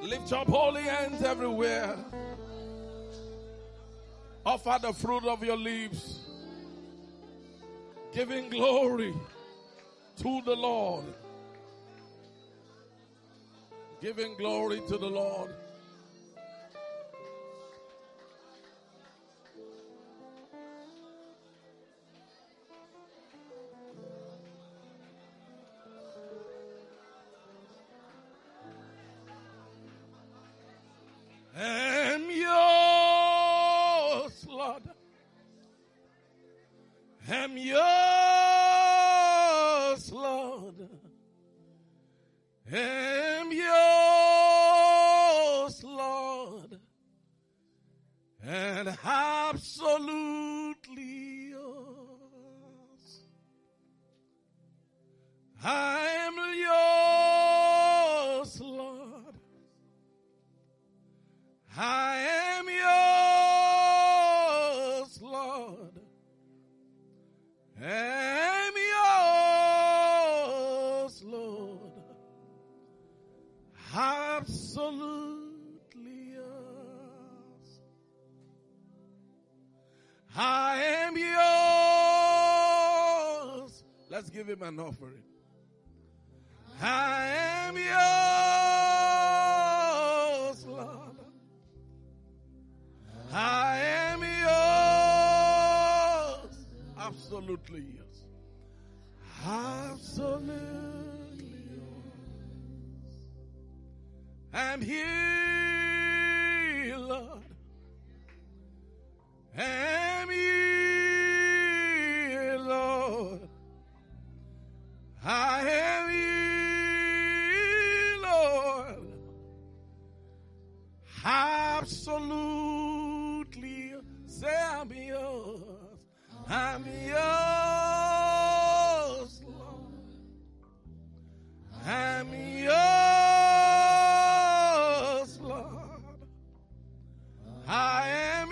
Lift up holy hands everywhere. Offer the fruit of your lips, giving glory to the Lord. Giving glory to the Lord. Am yours, Lord. Am yours, Lord. Am yours, Lord. And absolutely yours. I am yours, Lord. I am yours, Lord. Am yours, Lord. Absolutely yours. I am yours. Let's give him an offering. I am yours, Lord. I am yours. Absolutely yours. Absolutely yours. I'm here, Lord. I'm here, Lord. I am here, Lord. Absolutely. Say I'm yours. I'm yours, Lord. I'm yours, Lord. I am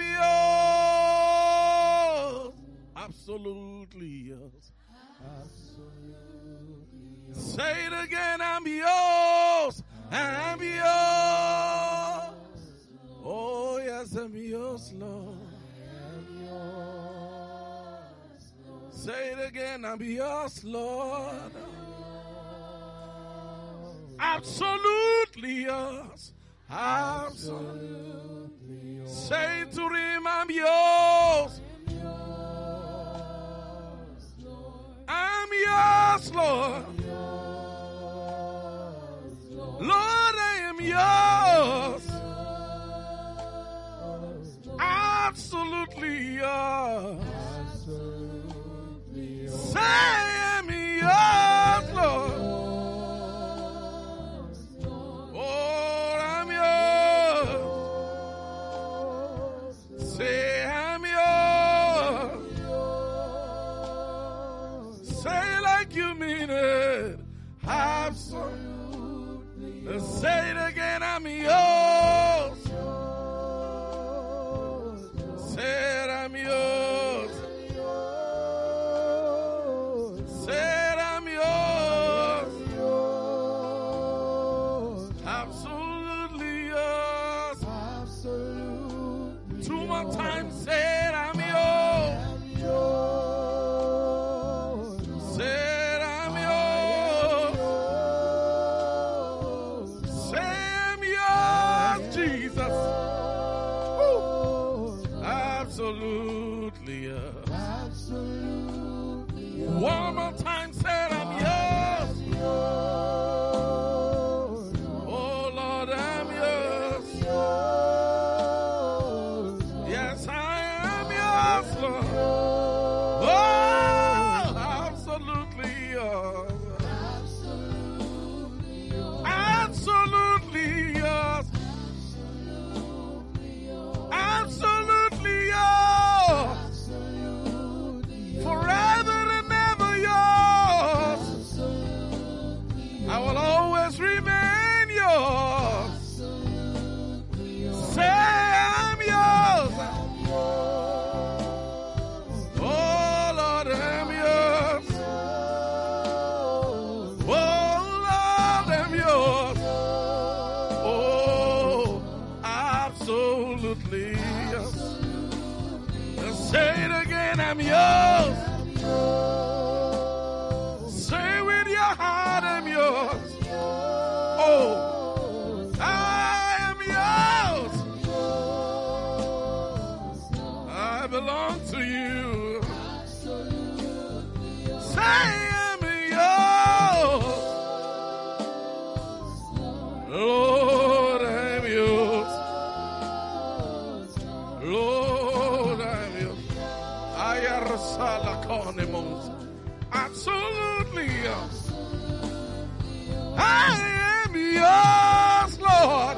yours. Absolutely yours. Absolutely yours. Say it again. I'm yours. I'm yours. Oh, yes, I'm yours, Lord. Say it again, I'm yours, Lord. Absolutely yours. Absolutely yours. Say to him, I'm yours. I'm yours, Lord. Lord, I am yours. Absolutely yours. Say I'm yours, Lord. Oh, I'm yours. Say I'm yours. Say like you mean it. Absolutely. Say it again, I'm yours. Say I'm yours. Say I'm yours. Absolutely yours. Absolutely. Two more times. Say I'm yours. Say I'm yours. Say I'm yours, Jesus. Absolutely yours. Absolutely yours. One more time, say I'm yours. Oh Lord, I'm yours. Yes, I am yours, Lord. Oh, absolutely yours. Absolutely yours. Absolutely yours. Forever and ever yours. I will always remain yours. Say I'm yours. Oh Lord, I'm yours. Oh Lord, I'm yours. Oh Say it again, I'm yours. Say with your heart, I'm yours. Oh, I am yours. I belong to you. Say I'm yours. Lord, I'm yours. Lord, I'm yours. Absolutely yours. I am yours, Lord.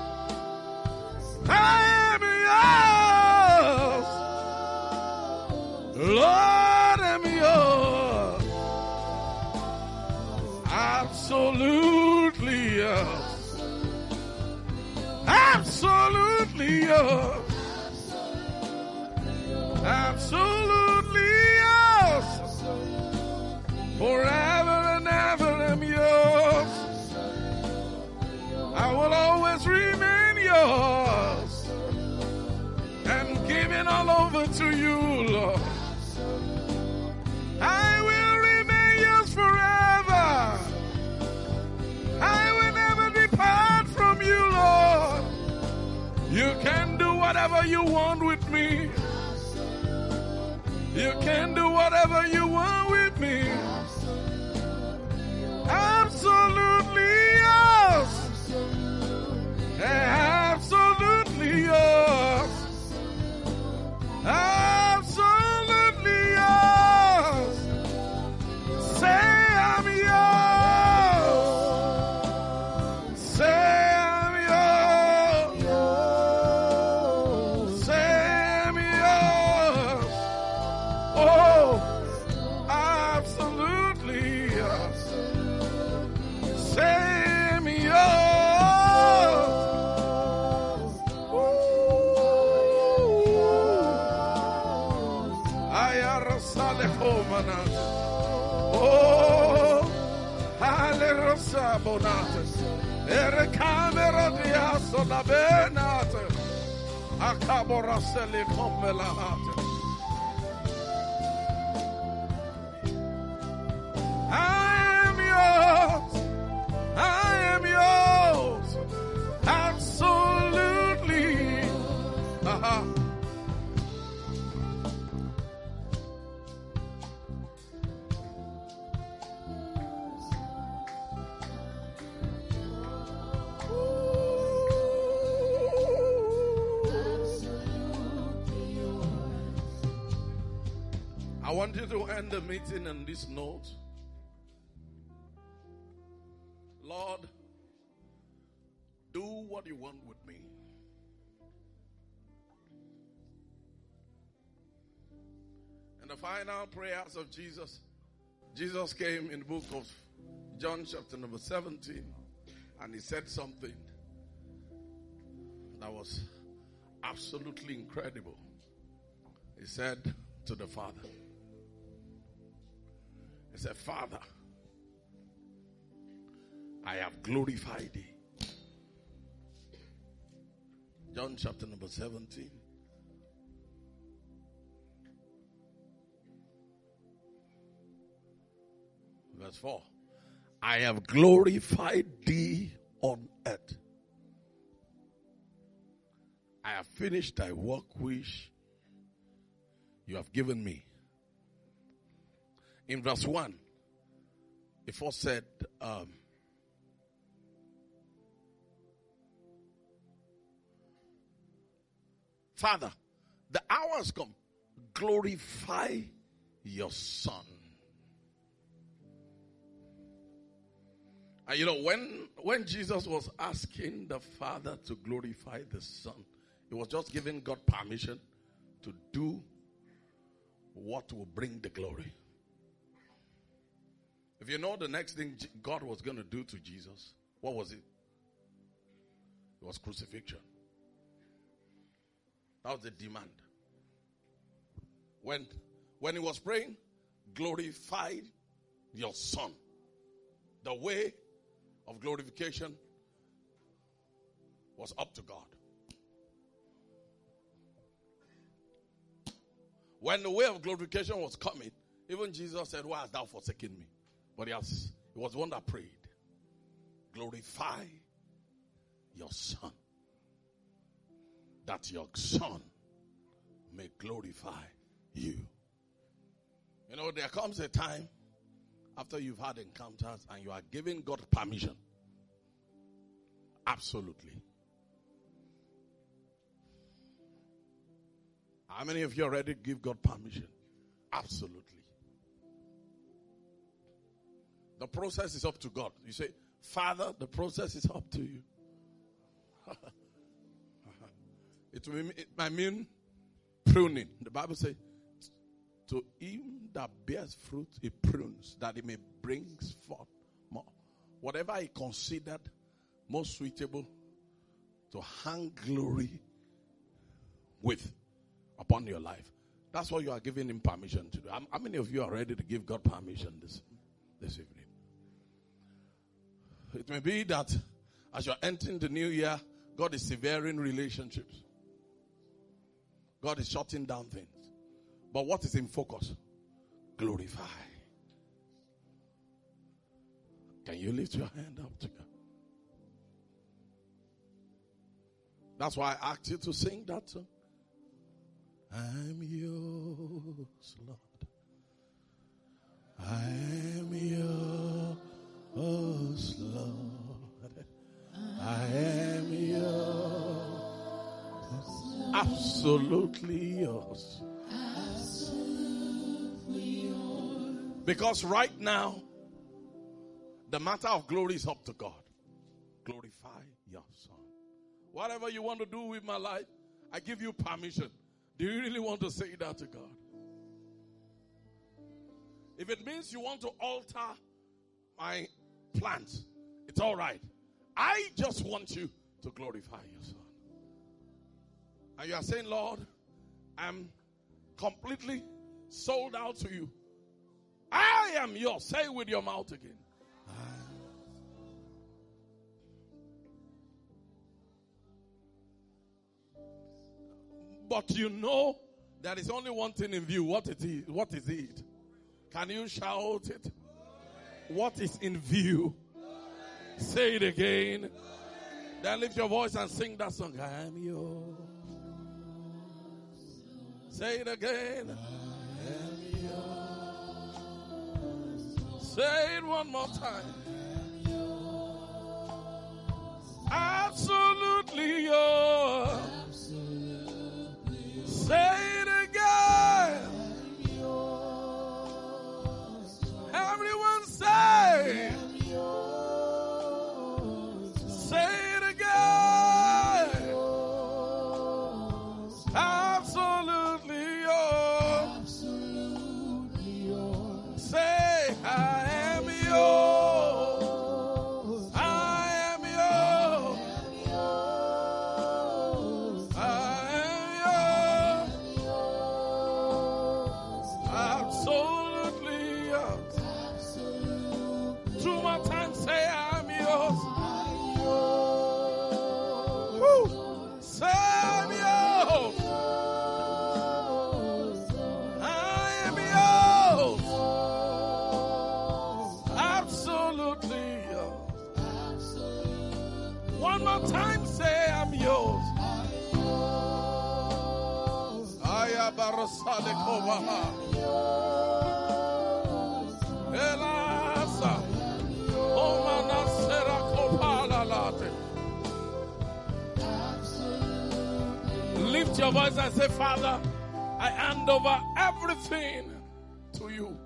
I am yours. Lord, I'm yours. Absolutely yours. Absolutely yours. Absolutely yours. Forever and ever I'm yours. I will always remain yours. And giving all over to you, Lord. I will remain yours forever. I will never depart from you, Lord. You can do whatever you want with me. You can do whatever you want with me. Absolutely yours. Absolutely yours. Absolutely yours. Say I'm yours. Say I'm yours. Say I'm yours. Oh, absolutely yours. Say I'm yours. Oh, hallelujah, bonate. Ere camera dia sola benate. Akabora sele komelahate. I am yours. I am yours. Absolutely. I want you to end the meeting on this note. Lord, do what you want with me. And the final prayers of Jesus. Jesus came in the book of John chapter number 17 and he said something that was absolutely incredible. He said to the Father, he said, Father, I have glorified thee. John chapter number 17. Verse 4. I have glorified thee on earth. I have finished thy work which you have given me. In verse 1, it first said, Father, the hour has come. Glorify your Son. And you know, when Jesus was asking the Father to glorify the Son, he was just giving God permission to do what will bring the glory. If you know the next thing God was going to do to Jesus, what was it? It was crucifixion. That was the demand. When he was praying, glorify your Son. The way of glorification was up to God. When the way of glorification was coming, even Jesus said, why hast thou forsaken me? But he was one that prayed, glorify your Son, that your Son may glorify you. You know, there comes a time after you've had encounters and you are giving God permission. Absolutely. How many of you already give God permission? Absolutely. The process is up to God. You say, Father, the process is up to you. It might mean pruning. The Bible says, to him that bears fruit, he prunes, that it may bring forth more. Whatever he considered most suitable to hang glory with upon your life. That's what you are giving him permission to do. How many of you are ready to give God permission this evening? It may be that as you're entering the new year, God is severing relationships. God is shutting down things. But what is in focus? Glorify. Can you lift your hand up to God? That's why I asked you to sing that song. I'm yours, Lord. I am yours, Lord. I am yours. Absolutely yours. Because right now, the matter of glory is up to God. Glorify your Son. Whatever you want to do with my life, I give you permission. Do you really want to say that to God? If it means you want to alter my plans, it's all right. I just want you to glorify your Son. And you are saying, Lord, I'm completely sold out to you. I am yours. Say it with your mouth again. But you know there is only one thing in view. What is it? Can you shout it? What is in view? Say it again. Then lift your voice and sing that song. I am yours. Say it again. I am yours. Say it one more time. Absolutely yours. Say it again. Everyone say. Say it again. Absolutely yours. Say, I am yours. I am yours. I am yours. Absolutely yours. Two more times, say, I'm yours. Woo. Say, I'm yours. I am yours. Absolutely yours. One more time, say, I'm yours. Ayabarosalekovaha. Elasa. Omanaserakopalalate. Lift your voice and say, Father, I hand over everything to you.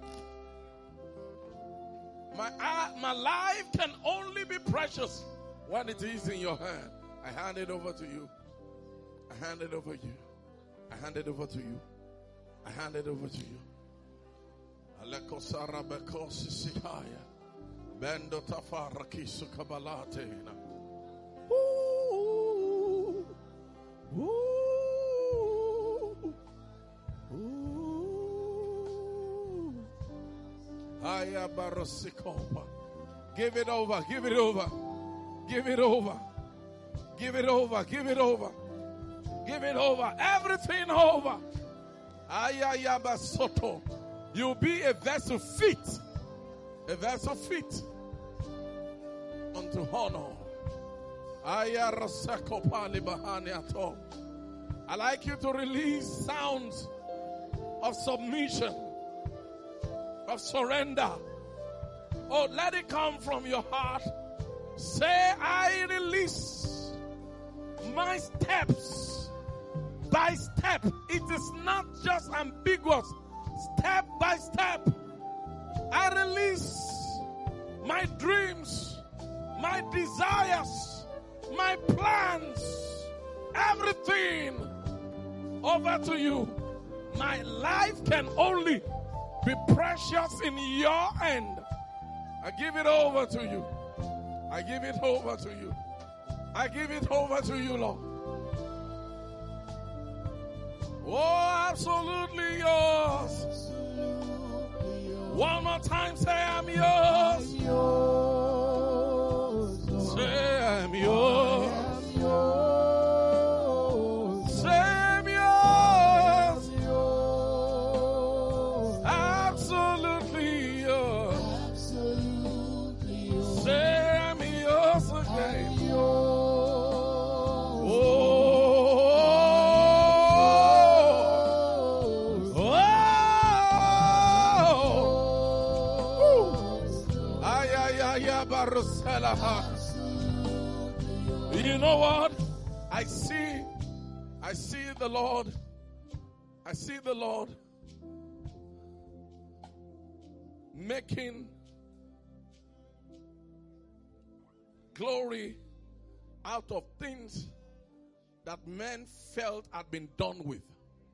My life can only be precious when it is in your hand. I hand it over to you. I hand it over you. I hand it over to you. I hand it over to you. Alekosara bekosisihaya. Bendo tafara kisu kabalate. Ooh. Ooh. Ooh. Aya barosikopa. Give it over. Give it over. Give it over. Give it over. Give it over. Give it over. Everything over. Ayayaba soto. You'll be a vessel fit. A vessel fit unto honor. Ayarasako pali bahaniato. I like you to release sounds of submission, of surrender. Oh, let it come from your heart. Say, I release my steps by step. It is not just ambiguous. Step by step. I release my dreams, my desires, my plans, everything over to you. My life can only be precious in your hand. I give it over to you. I give it over to you. I give it over to you, Lord. Oh, absolutely yours. One more time, say I'm yours. Say I'm yours. Say I'm yours. Absolutely yours. Say I'm yours again. You know what? I see the Lord. I see the Lord making glory out of things that men felt had been done with.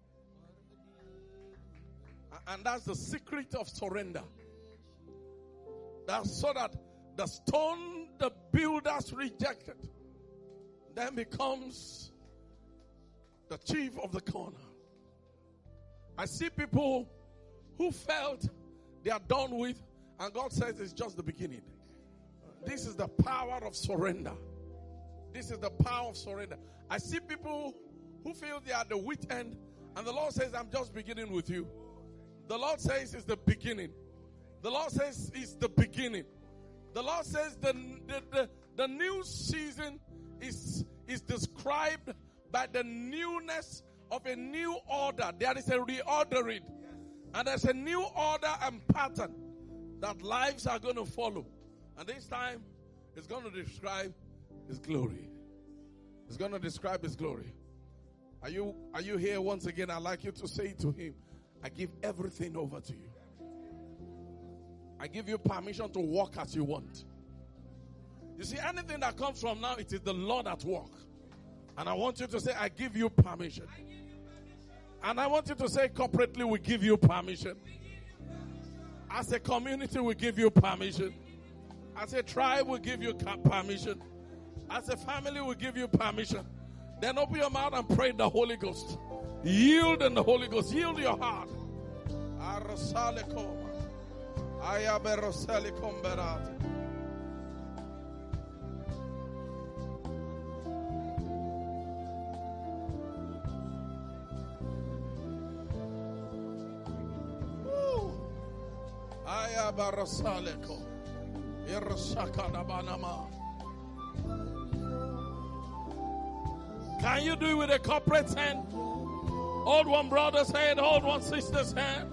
And that's the secret of surrender. That's so that the stone the builders rejected then becomes the chief of the corner. I see people who felt they are done with, and God says it's just the beginning. This is the power of surrender. This is the power of surrender. I see people who feel they are at the wit end, and the Lord says, I'm just beginning with you. The Lord says it's the beginning. The Lord says it's the beginning. The Lord says the new season is described by the newness of a new order. There is a reordering. And there's a new order and pattern that lives are going to follow. And this time, it's going to describe His glory. It's going to describe His glory. Are you here once again? I'd like you to say to Him, I give everything over to you. I give you permission to walk as you want. You see, anything that comes from now, it is the Lord at work. And I want you to say, I give you permission. And I want you to say, corporately, we give you permission. As a community, we give you permission. As a tribe, we give you permission. As a family, we give you permission. Then open your mouth and pray in the Holy Ghost. Yield in the Holy Ghost. Yield your heart. Can you do it with a corporate hand? Hold one brother's hand, hold one sister's hand.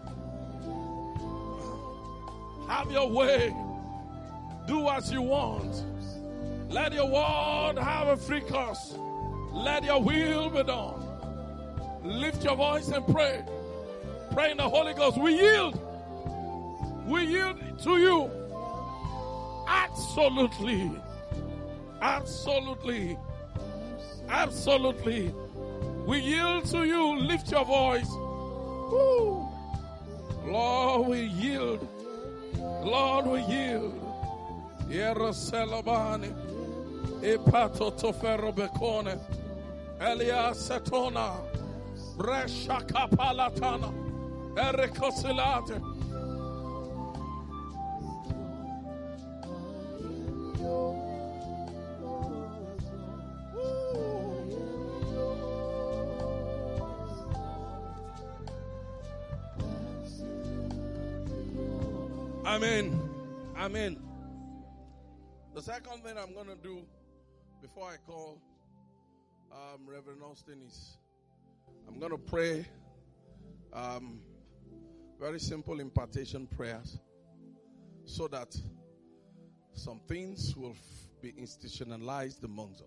Have your way. Do as you want. Let your word have a free course. Let your will be done. Lift your voice and pray. Pray in the Holy Ghost. We yield. We yield to you. Absolutely. Absolutely. Absolutely. We yield to you. Lift your voice. Woo. Lord, we yield. Lord, we yield. Yeroselabani. Epato tofero bekone. Elia setona. Bresha kapalatana. Erekosilate. Amen. Amen. The second thing I'm going to do before I call Reverend Austin is I'm going to pray very simple impartation prayers so that some things will be institutionalized amongst us.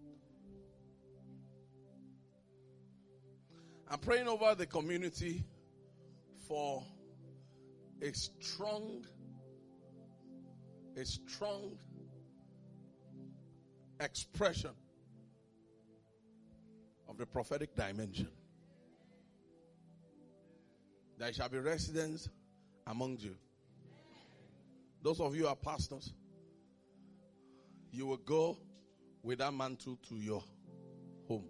I'm praying over the community for a strong expression of the prophetic dimension. There shall be residents among you. Those of you who are pastors, you will go with that mantle to your home.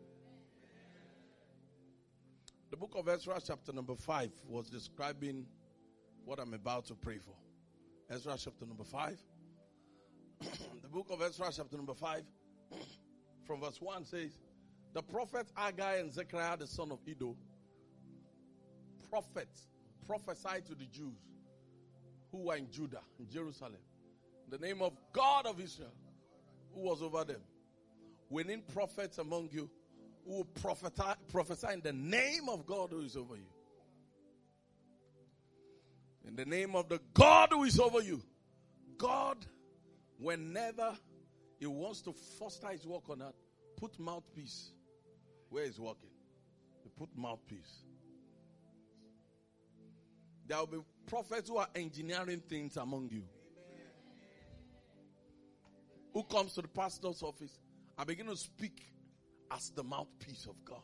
The book of Ezra chapter number 5 was describing what I'm about to pray for. Ezra chapter number 5. The book of Ezra chapter number 5 from verse 1 says, the prophet Haggai and Zechariah the son of Iddo, prophets, prophesied to the Jews who were in Judah, in Jerusalem, in the name of God of Israel, who was over them. We need prophets among you who will prophesy in the name of God who is over you. In the name of the God who is over you. God, whenever He wants to foster His work on earth, put mouthpiece where He's working. He put mouthpiece. There will be prophets who are engineering things among you. Who comes to the pastor's office and begin to speak as the mouthpiece of God.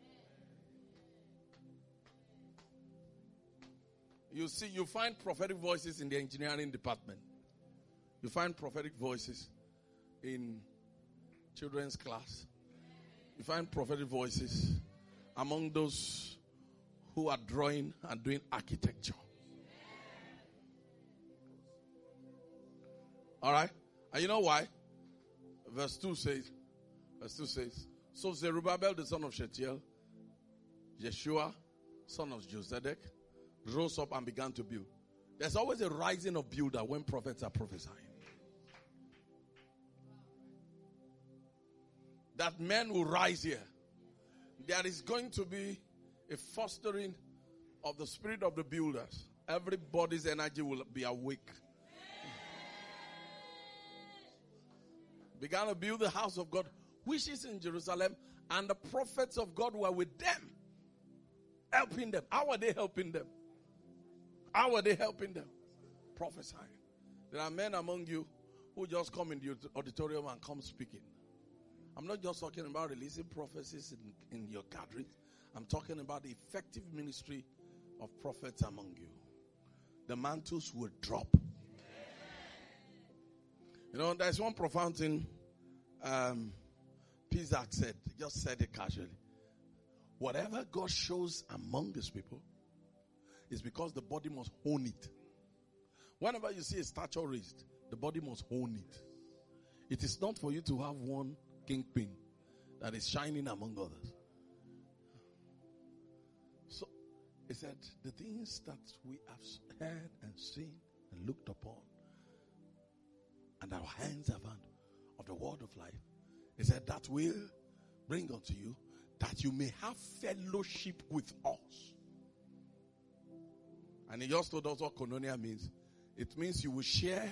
You see, you find prophetic voices in the engineering department. You find prophetic voices in children's class. You find prophetic voices among those who are drawing and doing architecture. All right? And you know why? Verse 2 says, so Zerubbabel, the son of Shealtiel, Yeshua, son of Josedek, rose up and began to build. There's always a rising of builder when prophets are prophesying. That men will rise here. There is going to be a fostering of the spirit of the builders. Everybody's energy will be awake. Began to build the house of God, which is in Jerusalem, and the prophets of God were with them, helping them. How are they helping them? How are they helping them? Prophesying. There are men among you who just come in the auditorium and come speaking. I'm not just talking about releasing prophecies in your gatherings. I'm talking about the effective ministry of prophets among you. The mantles will drop. You know, there's one profound thing Pizak said. He just said it casually. Whatever God shows among these people is because the body must own it. Whenever you see a statue raised, the body must own it. It is not for you to have one kingpin that is shining among others. So, he said, the things that we have heard and seen and looked upon, and our hands have found of the word of life, he said, that will bring unto you that you may have fellowship with us. And he just told us what koinonia means. It means you will share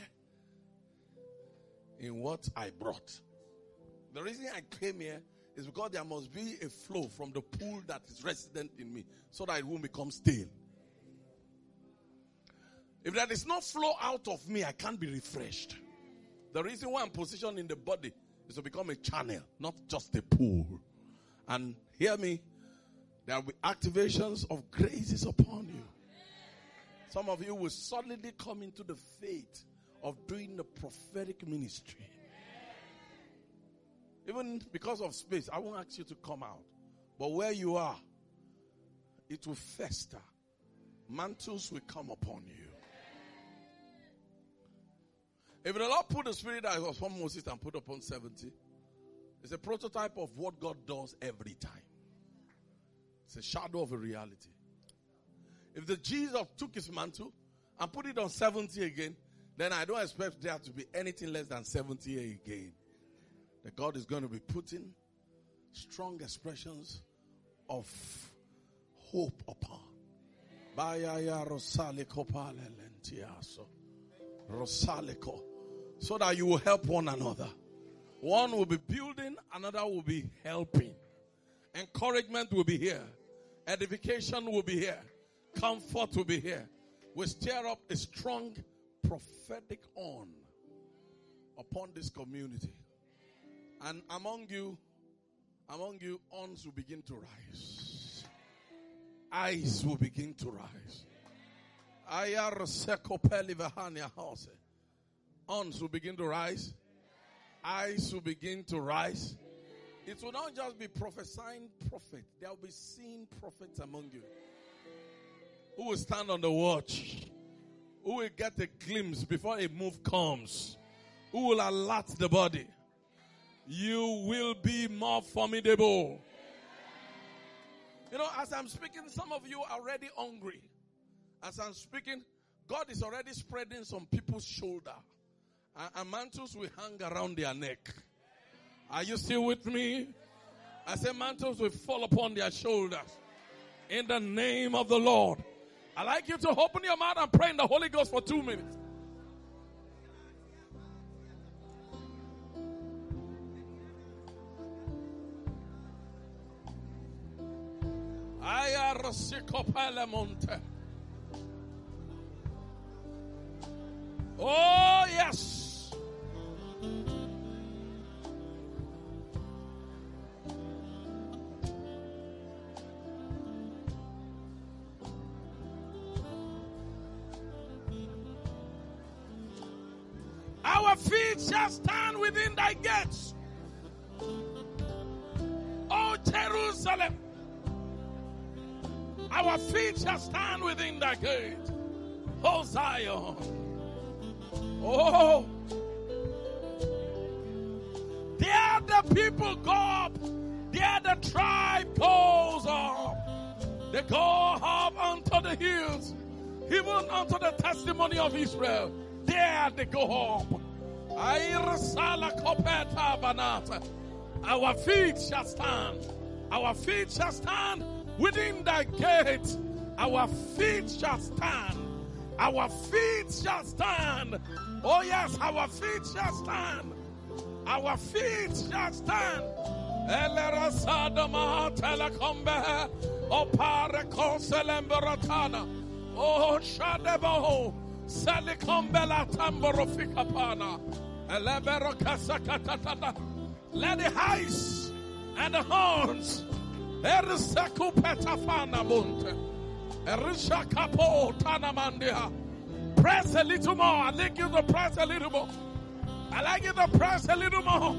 in what I brought. The reason I came here is because there must be a flow from the pool that is resident in me so that it won't become stale. If there is no flow out of me, I can't be refreshed. The reason why I'm positioned in the body is to become a channel, not just a pool. And hear me, there will be activations of graces upon you. Some of you will solidly come into the faith of doing the prophetic ministry. Even because of space, I won't ask you to come out. But where you are, it will fester. Mantles will come upon you. If the Lord put the spirit that was upon Moses and put upon 70, it's a prototype of what God does every time. It's a shadow of a reality. If the Jesus took his mantle and put it on 70 again, then I don't expect there to be anything less than 70 again. That God is going to be putting strong expressions of hope upon. So that you will help one another. One will be building, another will be helping. Encouragement will be here. Edification will be here. Comfort will be here. We stir up a strong prophetic on upon this community. And among you, ons will begin to rise. Eyes will begin to rise. Ons will begin to rise. Eyes will begin to rise. It will not just be prophesying prophet. There will be seen prophets among you. Who will stand on the watch? Who will get a glimpse before a move comes? Who will alert the body? You will be more formidable. You know, as I'm speaking, some of you are already hungry. As I'm speaking, God is already spreading some people's shoulder. And mantles will hang around their neck. Are you still with me? I say mantles will fall upon their shoulders. In the name of the Lord. I'd like you to open your mouth and pray in the Holy Ghost for 2 minutes. Oh, yes. Our feet shall stand within thy gates, O Jerusalem. Our feet shall stand within thy gate, O Zion. Oh, there the people go up, there the tribe goes up. They go up unto the hills, even unto the testimony of Israel. There they go up. Our feet shall stand. Our feet shall stand within thy gate. Our feet shall stand. Our feet shall stand. Oh yes, our feet shall stand. Our feet shall stand. Oh Shadebo. Salikombela tamborofikapana. Let the eyes and the horns press a little more. I like you to press a little more. I like you to press a little more.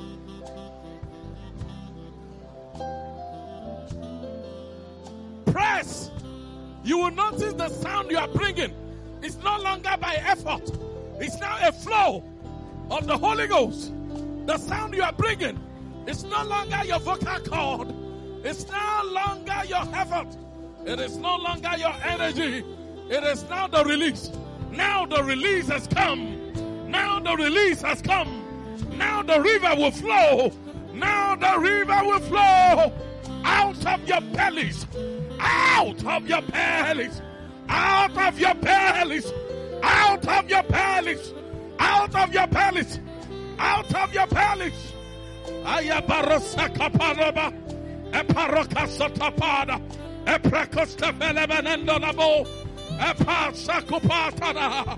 Press. You will notice the sound you are bringing. It's no longer by effort. It's now a flow of the Holy Ghost. The sound you are bringing, it's no longer your vocal cord. It's no longer your effort. It is no longer your energy. It is now the release. Now the release has come. Now the release has come. Now the river will flow. Now the river will flow out of your bellies. Out of your bellies. Out of your bellies. Out of your bellies. Out of your bellies. Out of your bellies. Ayabarosa kaparaba. Eparoka sotapada. Eprakosta felemenendo nabo. Epasakupatana.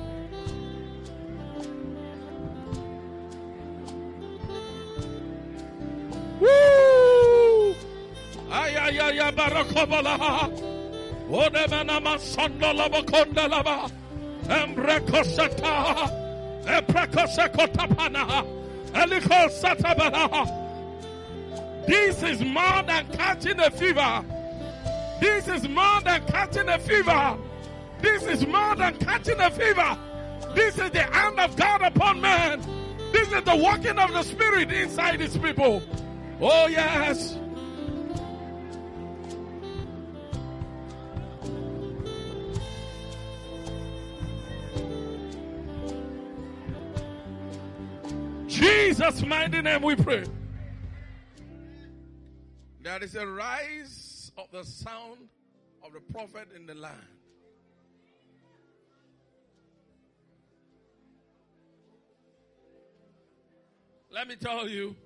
Woo! Ayaya barakobala. Odemana masando labakonda laba. Embrekosata. Eprekosekotapana. Elikosatabana. This is more than catching a fever. This is more than catching a fever. This is more than catching a fever. This is the hand of God upon man. This is the working of the Spirit inside His people. Oh yes. Jesus' mighty name we pray. There is a rise of the sound of the prophet in the land. Let me tell you,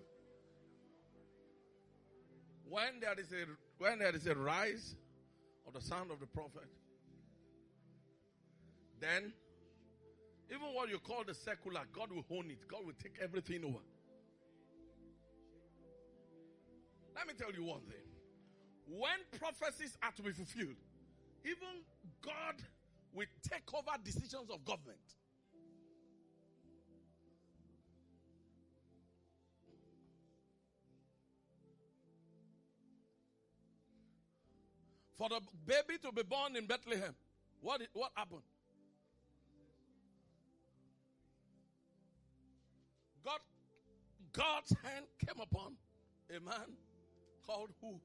when there is a rise of the sound of the prophet, then even what you call the secular, God will own it. God will take everything over. Let me tell you one thing. When prophecies are to be fulfilled, even God will take over decisions of government. For the baby to be born in Bethlehem, what happened? God's hand came upon a man called who?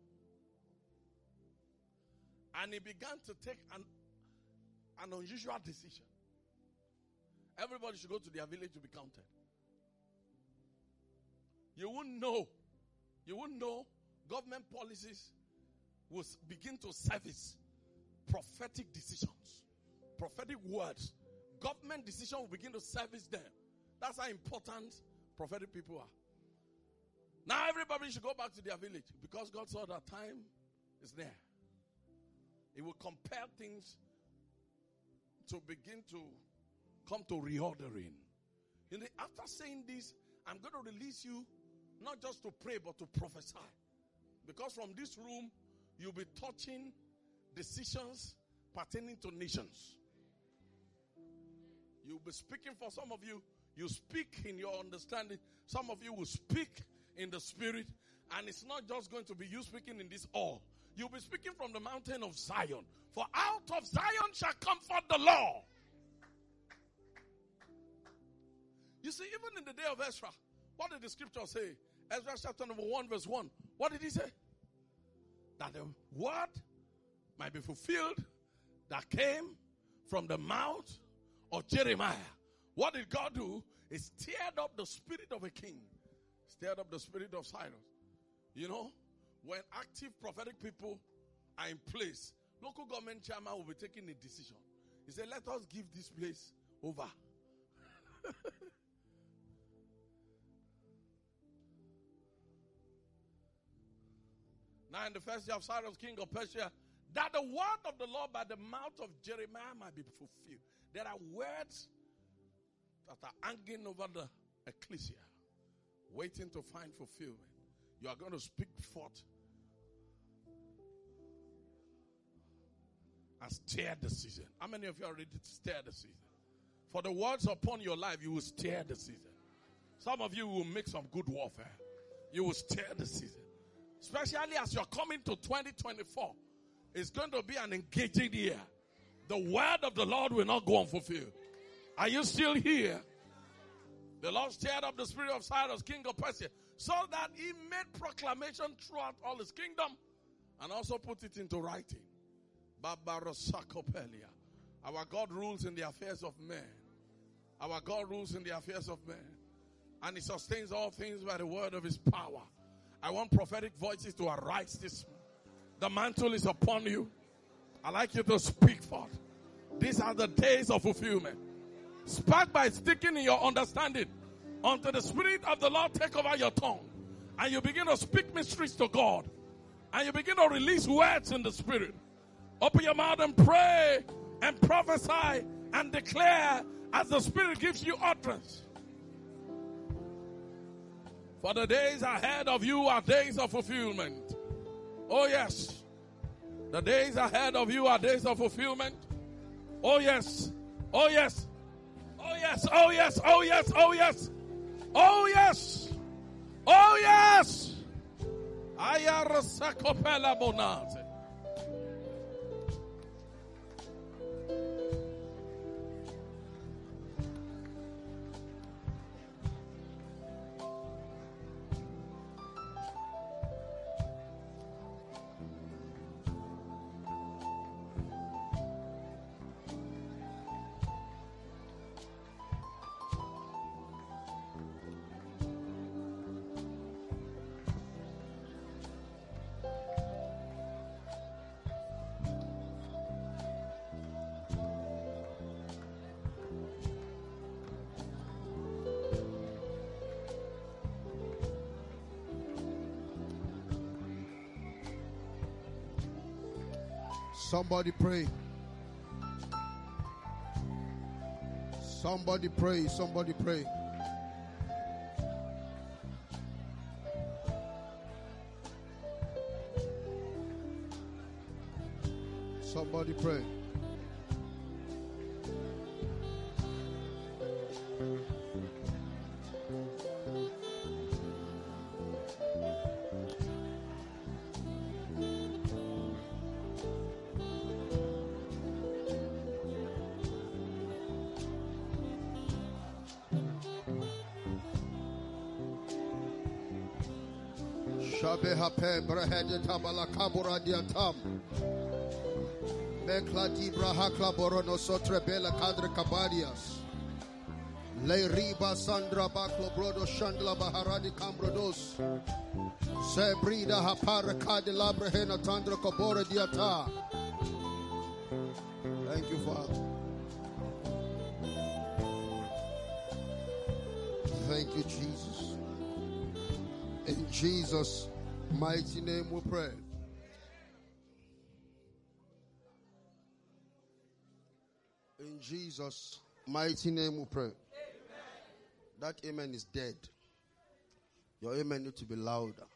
And he began to take an unusual decision. Everybody should go to their village to be counted. You wouldn't know government policies will begin to service prophetic decisions, prophetic words. Government decisions will begin to service them. That's how important prophetic people are. Now everybody should go back to their village because God saw that time is near. It will compel things to begin to come to reordering. After saying this, I'm going to release you not just to pray but to prophesy. Because from this room, you'll be touching decisions pertaining to nations. You'll be speaking for some of you. You speak in your understanding. Some of you will speak in the spirit. And it's not just going to be you speaking in this hall. You'll be speaking from the mountain of Zion. For out of Zion shall come forth the law. You see, even in the day of Ezra, what did the scripture say? Ezra chapter number 1 verse 1. What did he say? That the word might be fulfilled that came from the mouth of Jeremiah. What did God do? He stirred up the spirit of a king. Stirred up the spirit of Cyrus. You know, when active prophetic people are in place, local government chairman will be taking a decision. He said, let us give this place over. Now in the first year of Cyrus, king of Persia, that the word of the Lord by the mouth of Jeremiah might be fulfilled. There are words that are hanging over the ecclesia, waiting to find fulfillment. You are going to speak forth and stir the season. How many of you are ready to stir the season? For the words upon your life, you will stir the season. Some of you will make some good warfare. You will stir the season. Especially as you're coming to 2024. It's going to be an engaging year. The word of the Lord will not go unfulfilled. Are you still here? The Lord stirred up the spirit of Cyrus, king of Persia, so that he made proclamation throughout all his kingdom and also put it into writing. Babarosakopelia. Our God rules in the affairs of men. Our God rules in the affairs of men. And he sustains all things by the word of his power. I want prophetic voices to arise this morning. The mantle is upon you. I like you to speak forth. These are the days of fulfillment. Spark by sticking in your understanding until the spirit of the Lord take over your tongue. And you begin to speak mysteries to God. And you begin to release words in the spirit. Open your mouth and pray and prophesy and declare as the spirit gives you utterance. For the days ahead of you are days of fulfillment. Oh yes. The days ahead of you are days of fulfillment. Oh yes. Oh yes. Oh yes. Oh yes. Oh yes. Oh yes. Oh yes. Oh yes. Ayarasakopela bonate. Somebody pray. Somebody pray. Somebody pray. Somebody pray. Shabehape brahede tabala kabura diatam. Meklati brahakla borono sotrebela kadre kabadias. Le riba sandra baklo brodo shandla baharadi kambrodos. Sebrida hapara kade labrehena tandra kobora diata. Thank you, Father. Thank you, Jesus. In Jesus' mighty name we pray. In Jesus' mighty name we pray. Amen. That amen is dead. Your amen needs to be louder.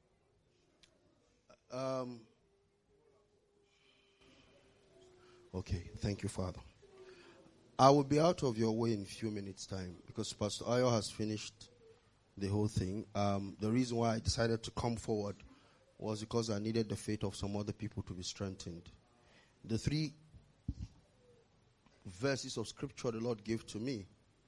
Okay, thank you, Father. I will be out of your way in a few minutes' time because Pastor Ayo has finished the whole thing. The reason why I decided to come forward was because I needed the faith of some other people to be strengthened. The 3 verses of scripture the Lord gave to me,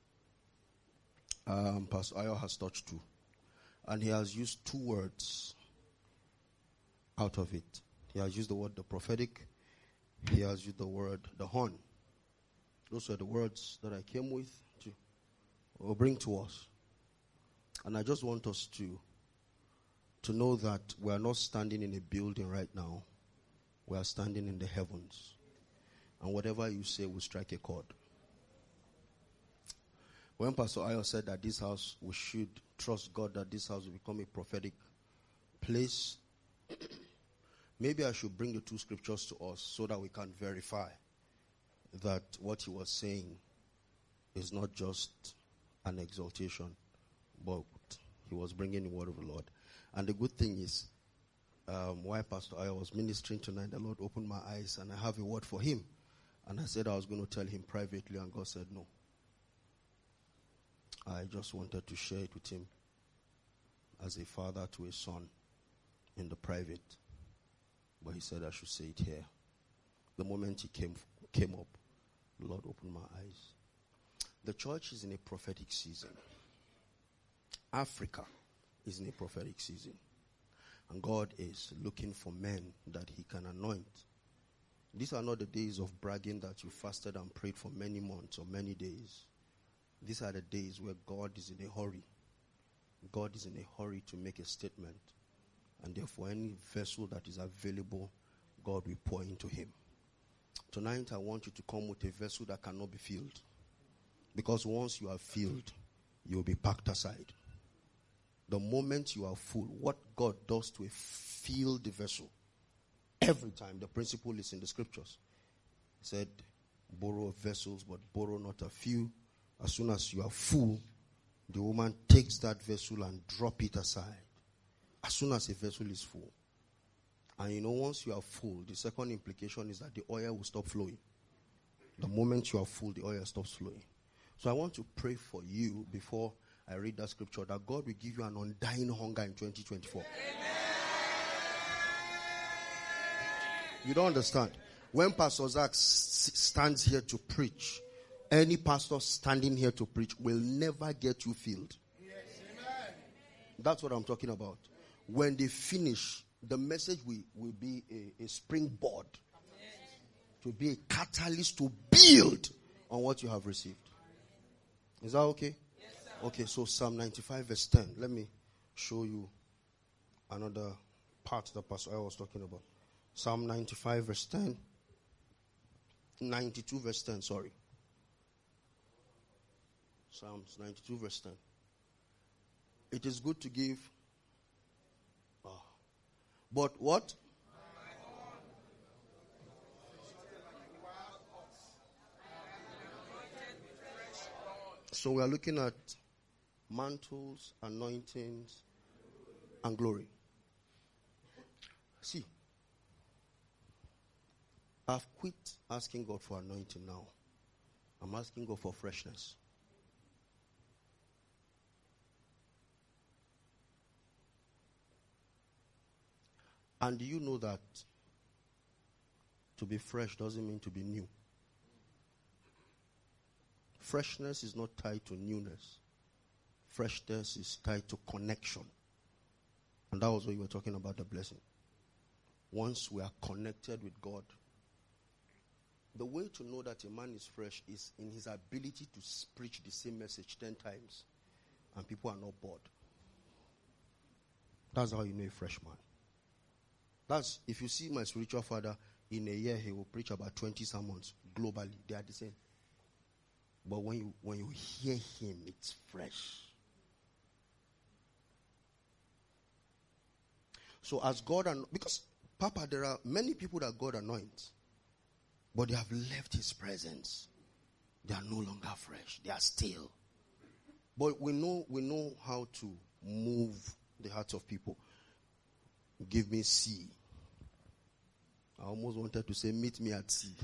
Pastor Ayo has touched 2. And he has used 2 words out of it. He has used the word the prophetic. He has used the word the horn. Those are the words that I came with to bring to us. And I just want us to know that we are not standing in a building right now. We are standing in the heavens. And whatever you say will strike a chord. When Pastor Ayo said that this house, we should trust God that this house will become a prophetic place, maybe I should bring the 2 scriptures to us so that we can verify that what he was saying is not just an exaltation, but he was bringing the word of the Lord. And the good thing is, while Pastor Ayo was ministering tonight, the Lord opened my eyes and I have a word for him. And I said I was going to tell him privately, and God said no. I just wanted to share it with him as a father to a son in the private. But he said I should say it here. The moment he came up, the Lord opened my eyes. The church is in a prophetic season. Africa is in a prophetic season. And God is looking for men that he can anoint. These are not the days of bragging that you fasted and prayed for many months or many days. These are the days where God is in a hurry. God is in a hurry to make a statement. And therefore, any vessel that is available, God will pour into him. Tonight, I want you to come with a vessel that cannot be filled. Because once you are filled, you will be packed aside. The moment you are full, what God does to a filled vessel, every time, the principle is in the scriptures. He said, borrow vessels, but borrow not a few. As soon as you are full, the woman takes that vessel and drop it aside. As soon as a vessel is full. And once you are full, the second implication is that the oil will stop flowing. The moment you are full, the oil stops flowing. So I want to pray for you before I read that scripture, that God will give you an undying hunger in 2024. Amen. You don't understand. When Pastor Zach stands here to preach, any pastor standing here to preach will never get you filled. Yes. That's what I'm talking about. When they finish, the message will be a springboard. Yes. To be a catalyst to build on what you have received. Is that okay? Yes, sir. Okay, so Psalm 95 verse 10. Let me show you another part that Pastor I was talking about. Psalm 95 verse 10. 92 verse 10, sorry. Psalms 92 verse 10. It is good to give. But what? So we are looking at mantles, anointings, and glory. See, I've quit asking God for anointing now. I'm asking God for freshness. And do you know that to be fresh doesn't mean to be new? Freshness is not tied to newness. Freshness is tied to connection. And that was what you were talking about, the blessing. Once we are connected with God, the way to know that a man is fresh is in his ability to preach the same message 10 times and people are not bored. That's how you know a fresh man. That's, if you see my spiritual father, in a year he will preach about 20 sermons globally. They are the same. But when you hear him, it's fresh. So as God, because Papa, there are many people that God anoints, but they have left his presence. They are no longer fresh. They are still. But we know how to move the hearts of people. Give me C. I almost wanted to say, meet me at C.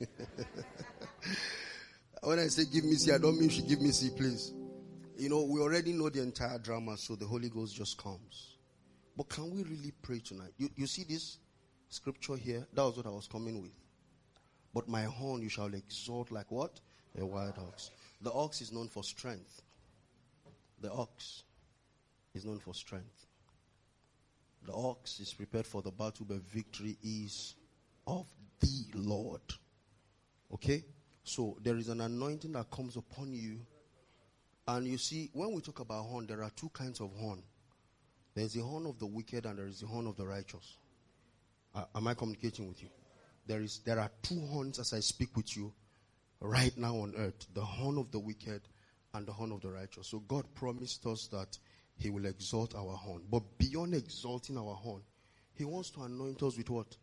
When I say give me C, I don't mean she give me C, please. You know, we already know the entire drama, so the Holy Ghost just comes. But can we really pray tonight? You see this scripture here? That was what I was coming with. But my horn you shall exalt like what? A wild ox. The ox is known for strength. The ox is known for strength. The ox is prepared for the battle, but victory is of the Lord. Okay? So there is an anointing that comes upon you. And you see, when we talk about horn, there are two kinds of horn. There is the horn of the wicked and there is the horn of the righteous. Am I communicating with you? There are two horns as I speak with you right now on earth. The horn of the wicked and the horn of the righteous. So God promised us that he will exalt our horn. But beyond exalting our horn, he wants to anoint us with what?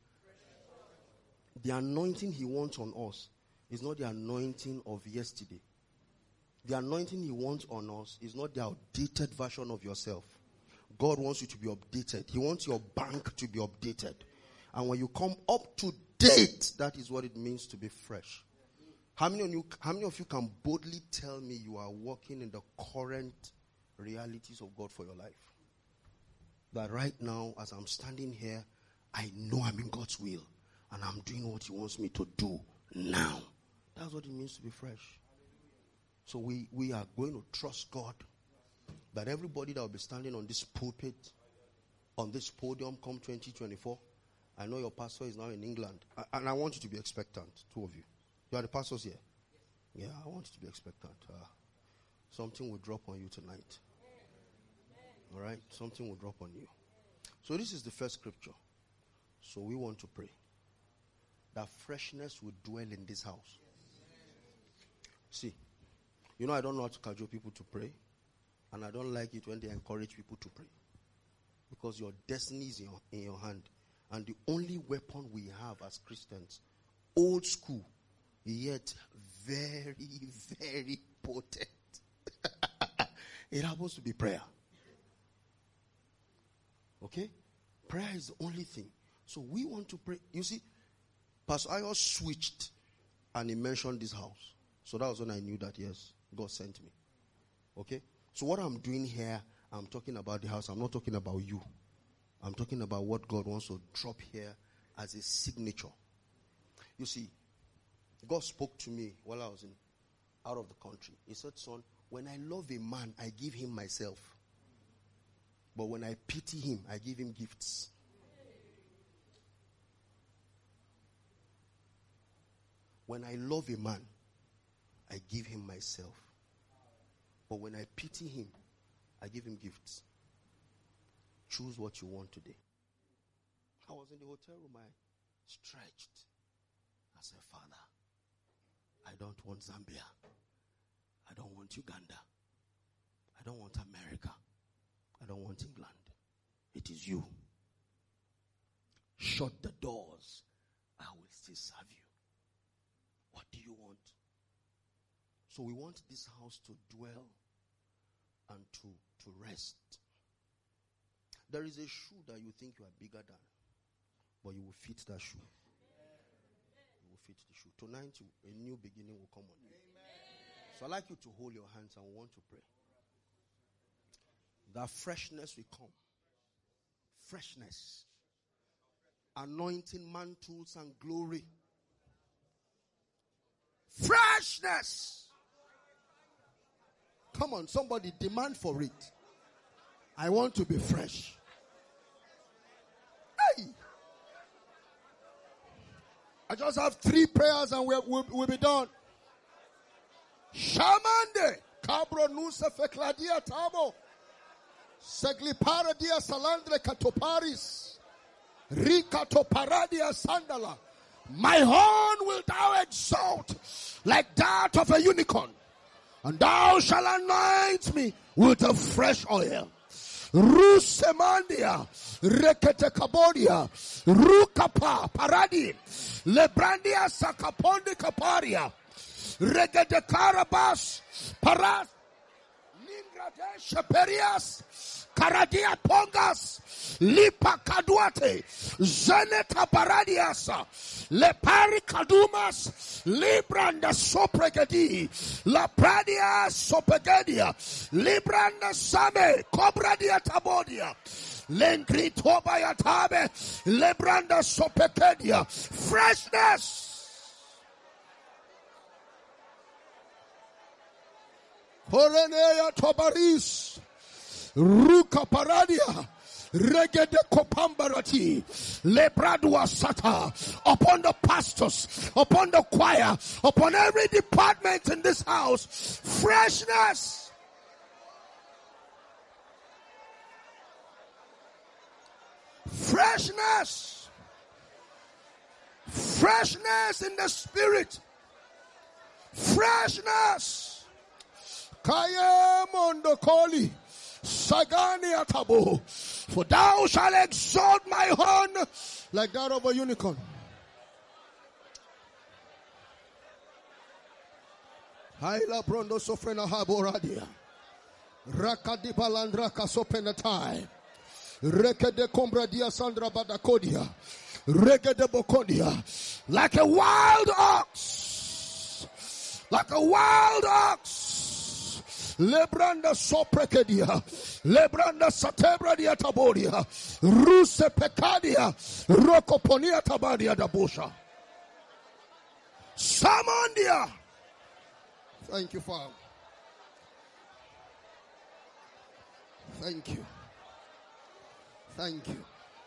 The anointing he wants on us is not the anointing of yesterday. The anointing he wants on us is not the outdated version of yourself. God wants you to be updated. He wants your bank to be updated. And when you come up to date, that is what it means to be fresh. How many of you can boldly tell me you are walking in the current realities of God for your life? That right now, as I'm standing here, I know I'm in God's will. And I'm doing what he wants me to do now. That's what it means to be fresh. So we are going to trust God that everybody that will be standing on this pulpit, on this podium come 2024, I know your pastor is now in England. And I want you to be expectant, two of you. You are the pastors here? Yeah, I want you to be expectant. Something will drop on you tonight. All right? Something will drop on you. So this is the first scripture. So we want to pray that freshness will dwell in this house. See, you know I don't know how to cajole people to pray. And I don't like it when they encourage people to pray. Because your destiny is in your hand. And the only weapon we have as Christians, old school, yet very, very potent. It happens to be prayer. Okay? Prayer is the only thing. So we want to pray. You see, Pastor Ayo switched and he mentioned this house. So that was when I knew that, yes, God sent me. Okay? So what I'm doing here, I'm talking about the house. I'm not talking about you. I'm talking about what God wants to drop here as a signature. You see, God spoke to me while I was out of the country. He said, son, when I love a man, I give him myself. But when I pity him, I give him gifts. When I love a man, I give him myself. But when I pity him, I give him gifts. Choose what you want today. I was in the hotel room. I stretched. I said, Father, I don't want Zambia. I don't want Uganda. I don't want America. I don't want England. It is you. Shut the doors. I will still serve you. What do you want? So we want this house to dwell and to rest. There is a shoe that you think you are bigger than, but you will fit that shoe. You will fit the shoe. Tonight, a new beginning will come on you. So I'd like you to hold your hands and we want to pray. That freshness will come. Freshness. Anointing, mantles, and glory. Freshness. Come on, somebody demand for it. I want to be fresh. Hey! I just have 3 prayers and we'll be done. Shamande. Cabro nusa fecladia tabo. Seglipara dia salandre katoparis. Rika toparadia sandala. My horn will thou exalt like that of a unicorn. And thou shalt anoint me with a fresh oil. Rusemandia, Rekete Kabodia, Rukapa, Paradi, Lebrandia Sakapondi Kaparia, Regete Karabas, Paras, Ningradesh Perias, Karadia Pongas, Lipa Kaduate, Zeneta Paradiasa, Lepari Kadumas, Libranda Sopregedi, La Pradia Sopegedia, Libranda Same, Cobradia Tabodia, Lengri Tobaya Tabe, Lebranda Sopegedia, freshness. Coronea Tobaris, Ruka Paradia, Regede Kopambarati, Lebradua Sata, upon the pastors, upon the choir, upon every department in this house, freshness. Freshness. Freshness in the spirit. Freshness. Kaya Mondo Koli. Sagani Atabo. For thou shalt exalt my horn like that of a unicorn. Haila Brondo Sofrena Haboradia. Rakadi Balandraka Sopenatai. Reke de Combradia Sandra Badakodia. Reke de Bokodia. Like a wild ox. Like a wild ox. Lebranda soprekedia, lebranda satebradia tabodia, ruse pekadia, rokoponia tabadia dabosha. Samandia. Thank you, Father. Thank you. Thank you.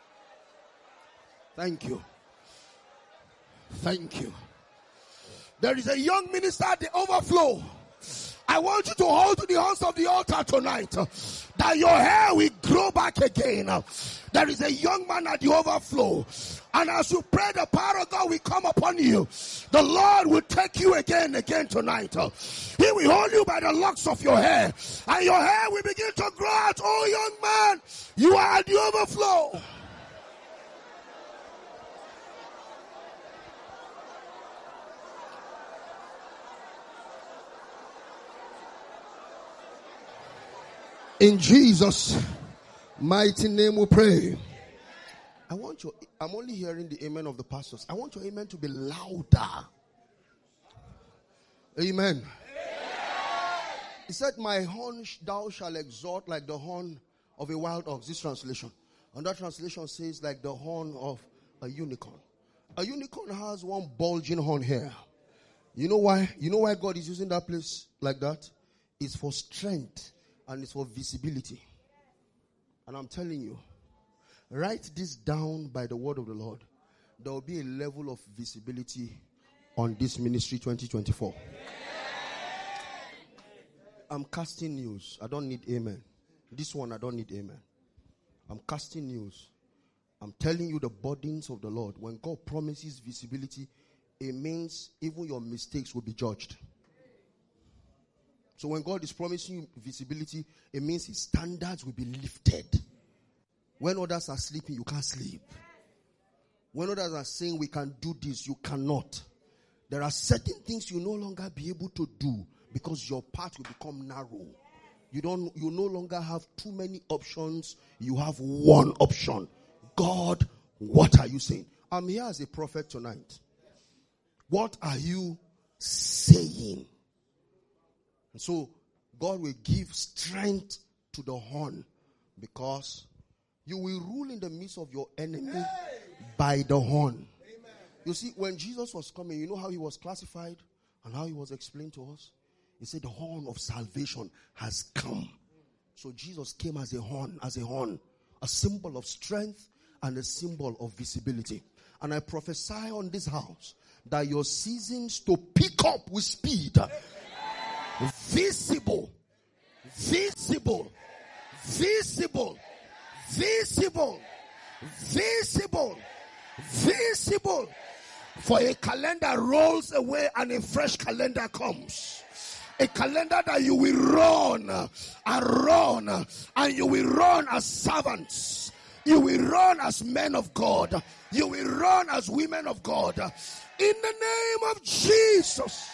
Thank you. Thank you. There is a young minister at the overflow. I want you to hold to the horns of the altar tonight that your hair will grow back again. There is a young man at the overflow. And as you pray, the power of God will come upon you. The Lord will take you again tonight. He will hold you by the locks of your hair. And your hair will begin to grow out. Oh, young man, you are at the overflow. In Jesus' mighty name we pray. I'm only hearing the amen of the pastors. I want your amen to be louder. Amen. He said, my horn thou shalt exalt like the horn of a wild ox. This translation. And that translation says like the horn of a unicorn. A unicorn has one bulging horn here. You know why? You know why God is using that place like that? It's for strength. And it's for visibility. And I'm telling you, write this down by the word of the Lord. There will be a level of visibility on this ministry 2024. I'm casting news. I don't need amen. This one I don't need amen. I'm casting news. I'm telling you the burdens of the Lord. When God promises visibility, it means even your mistakes will be judged. So when God is promising you visibility, it means his standards will be lifted. When others are sleeping, you can't sleep. When others are saying we can do this, you cannot. There are certain things you no longer be able to do because your path will become narrow. You no longer have too many options. You have one option. God, what are you saying? I'm here as a prophet tonight. What are you saying? And so God will give strength to the horn, because you will rule in the midst of your enemy by the horn. You see, when Jesus was coming, you know how he was classified and how he was explained to us? He said the horn of salvation has come. So Jesus came as a horn, a symbol of strength and a symbol of visibility. And I prophesy on this house that your seasons to pick up with speed, visible, visible, visible, visible, visible, visible. For a calendar rolls away and a fresh calendar comes. A calendar that you will run and you will run as servants. You will run as men of God. You will run as women of God. In the name of Jesus.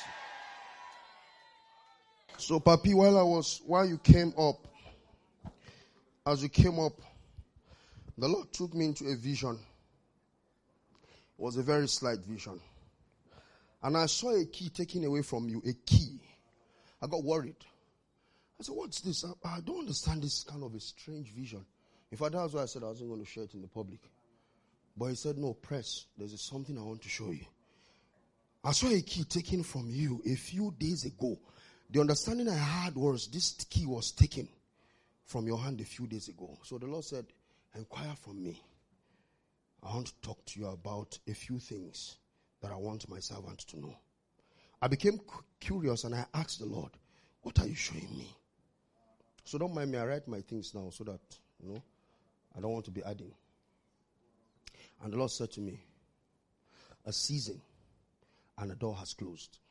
So, Papi, while you came up, as you came up, the Lord took me into a vision. It was a very slight vision. And I saw a key taken away from you, a key. I got worried. I said, what's this? I don't understand this kind of a strange vision. In fact, that's why I said I wasn't going to share it in the public. But he said, no, press. There's something I want to show you. I saw a key taken from you a few days ago. The understanding I had was this key was taken from your hand a few days ago. So the Lord said, inquire from me. I want to talk to you about a few things that I want my servant to know. I became curious and I asked the Lord, what are you showing me? So don't mind me, I write my things now so that, I don't want to be adding. And the Lord said to me, a season and a door has closed.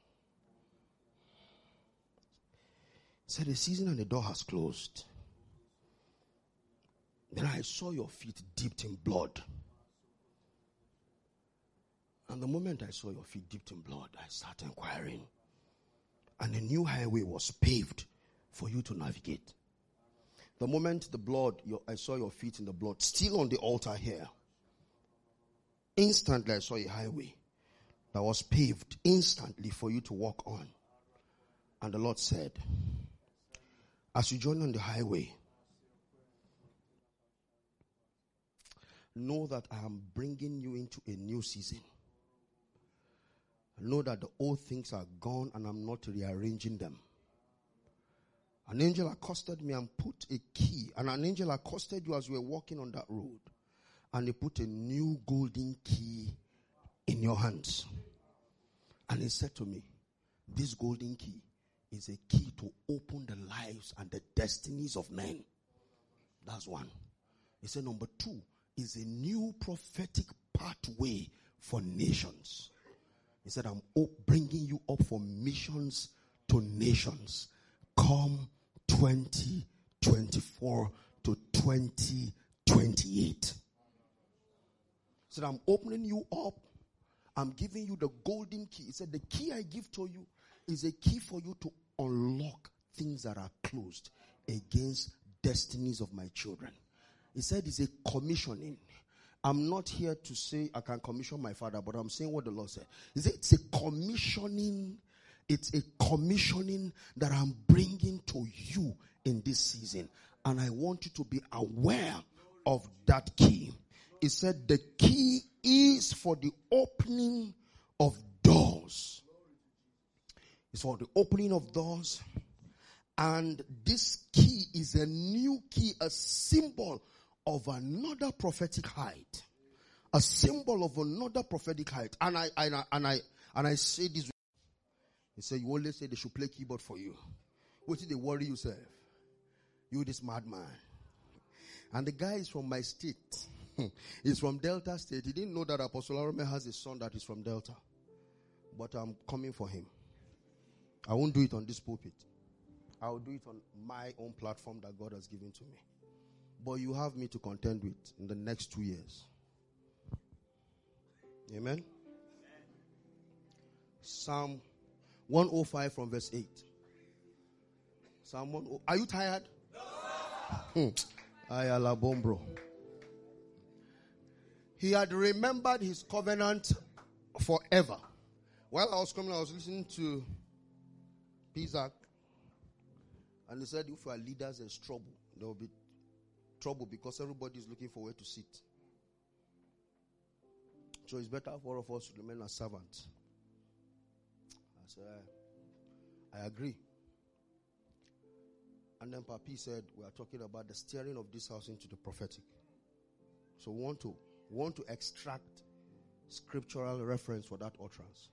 He said, a season and a door has closed. Then I saw your feet dipped in blood. And the moment I saw your feet dipped in blood, I started inquiring. And a new highway was paved for you to navigate. The moment I saw your feet in the blood, still on the altar here, instantly I saw a highway that was paved instantly for you to walk on. And the Lord said, as you join on the highway, know that I am bringing you into a new season. Know that the old things are gone and I'm not rearranging them. An angel accosted me and put a key. And an angel accosted you as you were walking on that road. And he put a new golden key in your hands. And he said to me, this golden key is a key to open the lives and the destinies of men. That's one. He said number 2 is a new prophetic pathway for nations. He said, I'm bringing you up for missions to nations. Come 2024 to 2028. He said, I'm opening you up. I'm giving you the golden key. He said, the key I give to you is a key for you to unlock things that are closed against destinies of my children. He said it's a commissioning. I'm not here to say I can commission my father, but I'm saying what the Lord said. He said it's a commissioning. It's a commissioning that I'm bringing to you in this season. And I want you to be aware of that key. He said the key is for the opening of doors. It's for the opening of doors. And this key is a new key, a symbol of another prophetic height. A symbol of another prophetic height. And I say this. He said, you always say they should play keyboard for you. What did they worry yourself? You this madman. And the guy is from my state. He's from Delta State. He didn't know that Apostle Arome has a son that is from Delta. But I'm coming for him. I won't do it on this pulpit. I will do it on my own platform that God has given to me. But you have me to contend with in the next 2 years. Amen? Psalm 105 from verse 8. Someone, are you tired? Ayala Bombro. He had remembered his covenant forever. While I was coming, I was listening to Pizak, and he said, if you are leaders, there's trouble. There will be trouble because everybody is looking for where to sit. So it's better for all of us to remain as servants. I said, I agree. And then Papi said, we are talking about the steering of this house into the prophetic. So we want to extract scriptural reference for that utterance.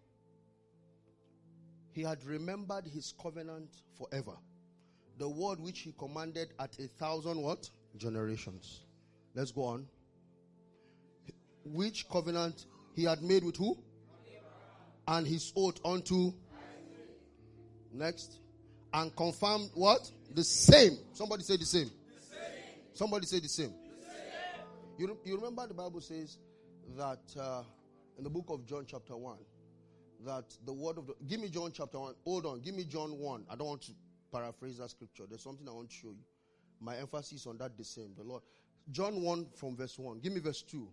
He had remembered his covenant forever. The word which he commanded at 1,000 what? Generations. Let's go on. Which covenant he had made with who? And his oath unto. Next. And confirmed what? The same. Somebody say the same. Somebody say the same. You remember the Bible says that in the book of John chapter 1, that the word of the... Give me John chapter 1. Hold on. Give me John 1. I don't want to paraphrase that scripture. There's something I want to show you. My emphasis on that the same. The Lord. John 1 from verse 1. Give me verse 2.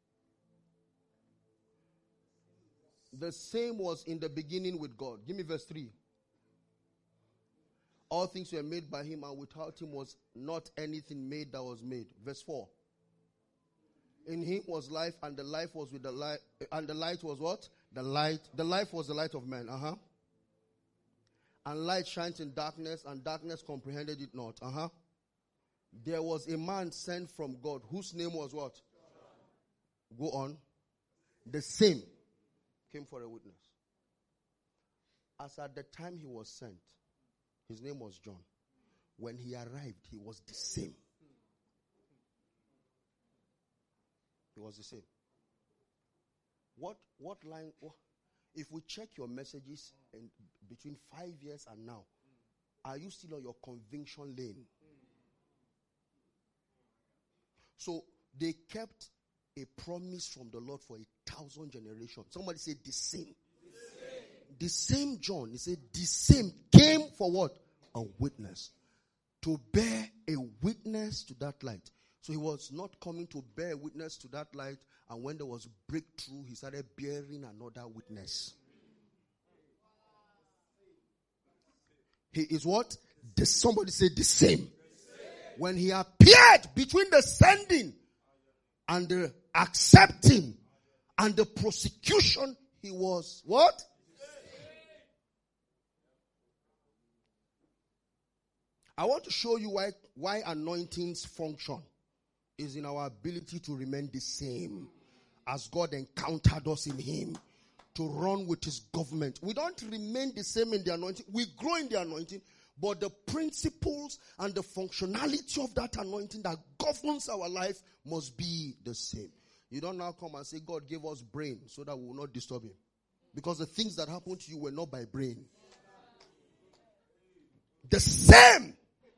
The same was in the beginning with God. Give me verse 3. All things were made by him, and without him was not anything made that was made. Verse 4. In him was life, and the life was with the light. And the light was what? The light. The life was the light of men. And light shines in darkness, and darkness comprehended it not. There was a man sent from God, whose name was what? Go on. The same came for a witness. As at the time he was sent, his name was John. When he arrived, he was the same. He was the same. What line? If we check your messages in between 5 years and now, are you still on your conviction lane? So they kept a promise from the Lord for 1,000 generations. Somebody say the same. The same John, he said the same came for what? A witness. To bear a witness to that light. So he was not coming to bear witness to that light, and when there was breakthrough, he started bearing another witness. He is what? Somebody say the same. When he appeared between the sending and the accepting and the prosecution, he was what? I want to show you why anointings function is in our ability to remain the same as God encountered us in him, to run with his government. We don't remain the same in the anointing. We grow in the anointing, but the principles and the functionality of that anointing that governs our life must be the same. You don't now come and say, God gave us brain so that we will not disturb him. Because the things that happened to you were not by brain. The same.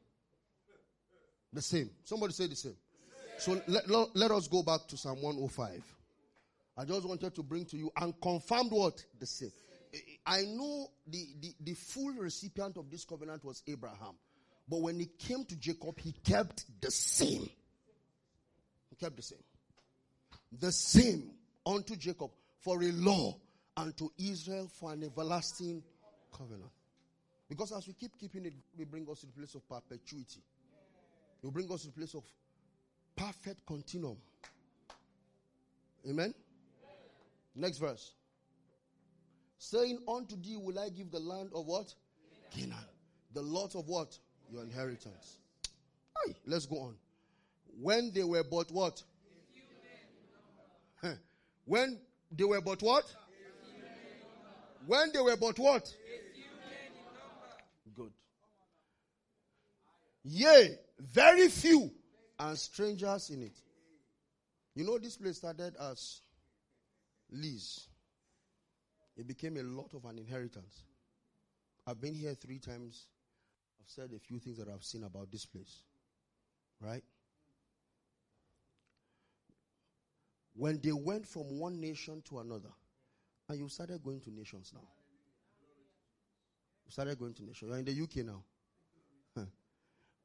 The same. Somebody say the same. So let us go back to Psalm 105. I just wanted to bring to you and confirmed what? The same. I know the full recipient of this covenant was Abraham. But when it came to Jacob, he kept the same. He kept the same. The same unto Jacob for a law, and to Israel for an everlasting covenant. Because as we keeping it, we bring us to the place of perpetuity. It will bring us to the place of perfect continuum. Amen? Next verse. Saying, unto thee will I give the land of what? Canaan. The lot of what? Your inheritance. Aye, let's go on. When they were but what? When they were but what? When they were but what? Good. Yea, very few, and strangers in it. You know, this place started as lease. It became a lot of an inheritance. I've been here 3 times. I've said a few things that I've seen about this place. Right? When they went from one nation to another, and you started going to nations now. You started going to nations. You're in the UK now.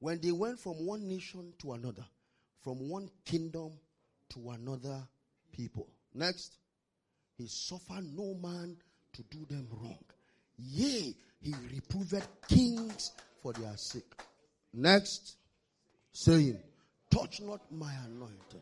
When they went from one nation to another, from one kingdom to another people. Next, he suffered no man to do them wrong. Yea, he reproved kings for their sake. Next, saying, touch not my anointed.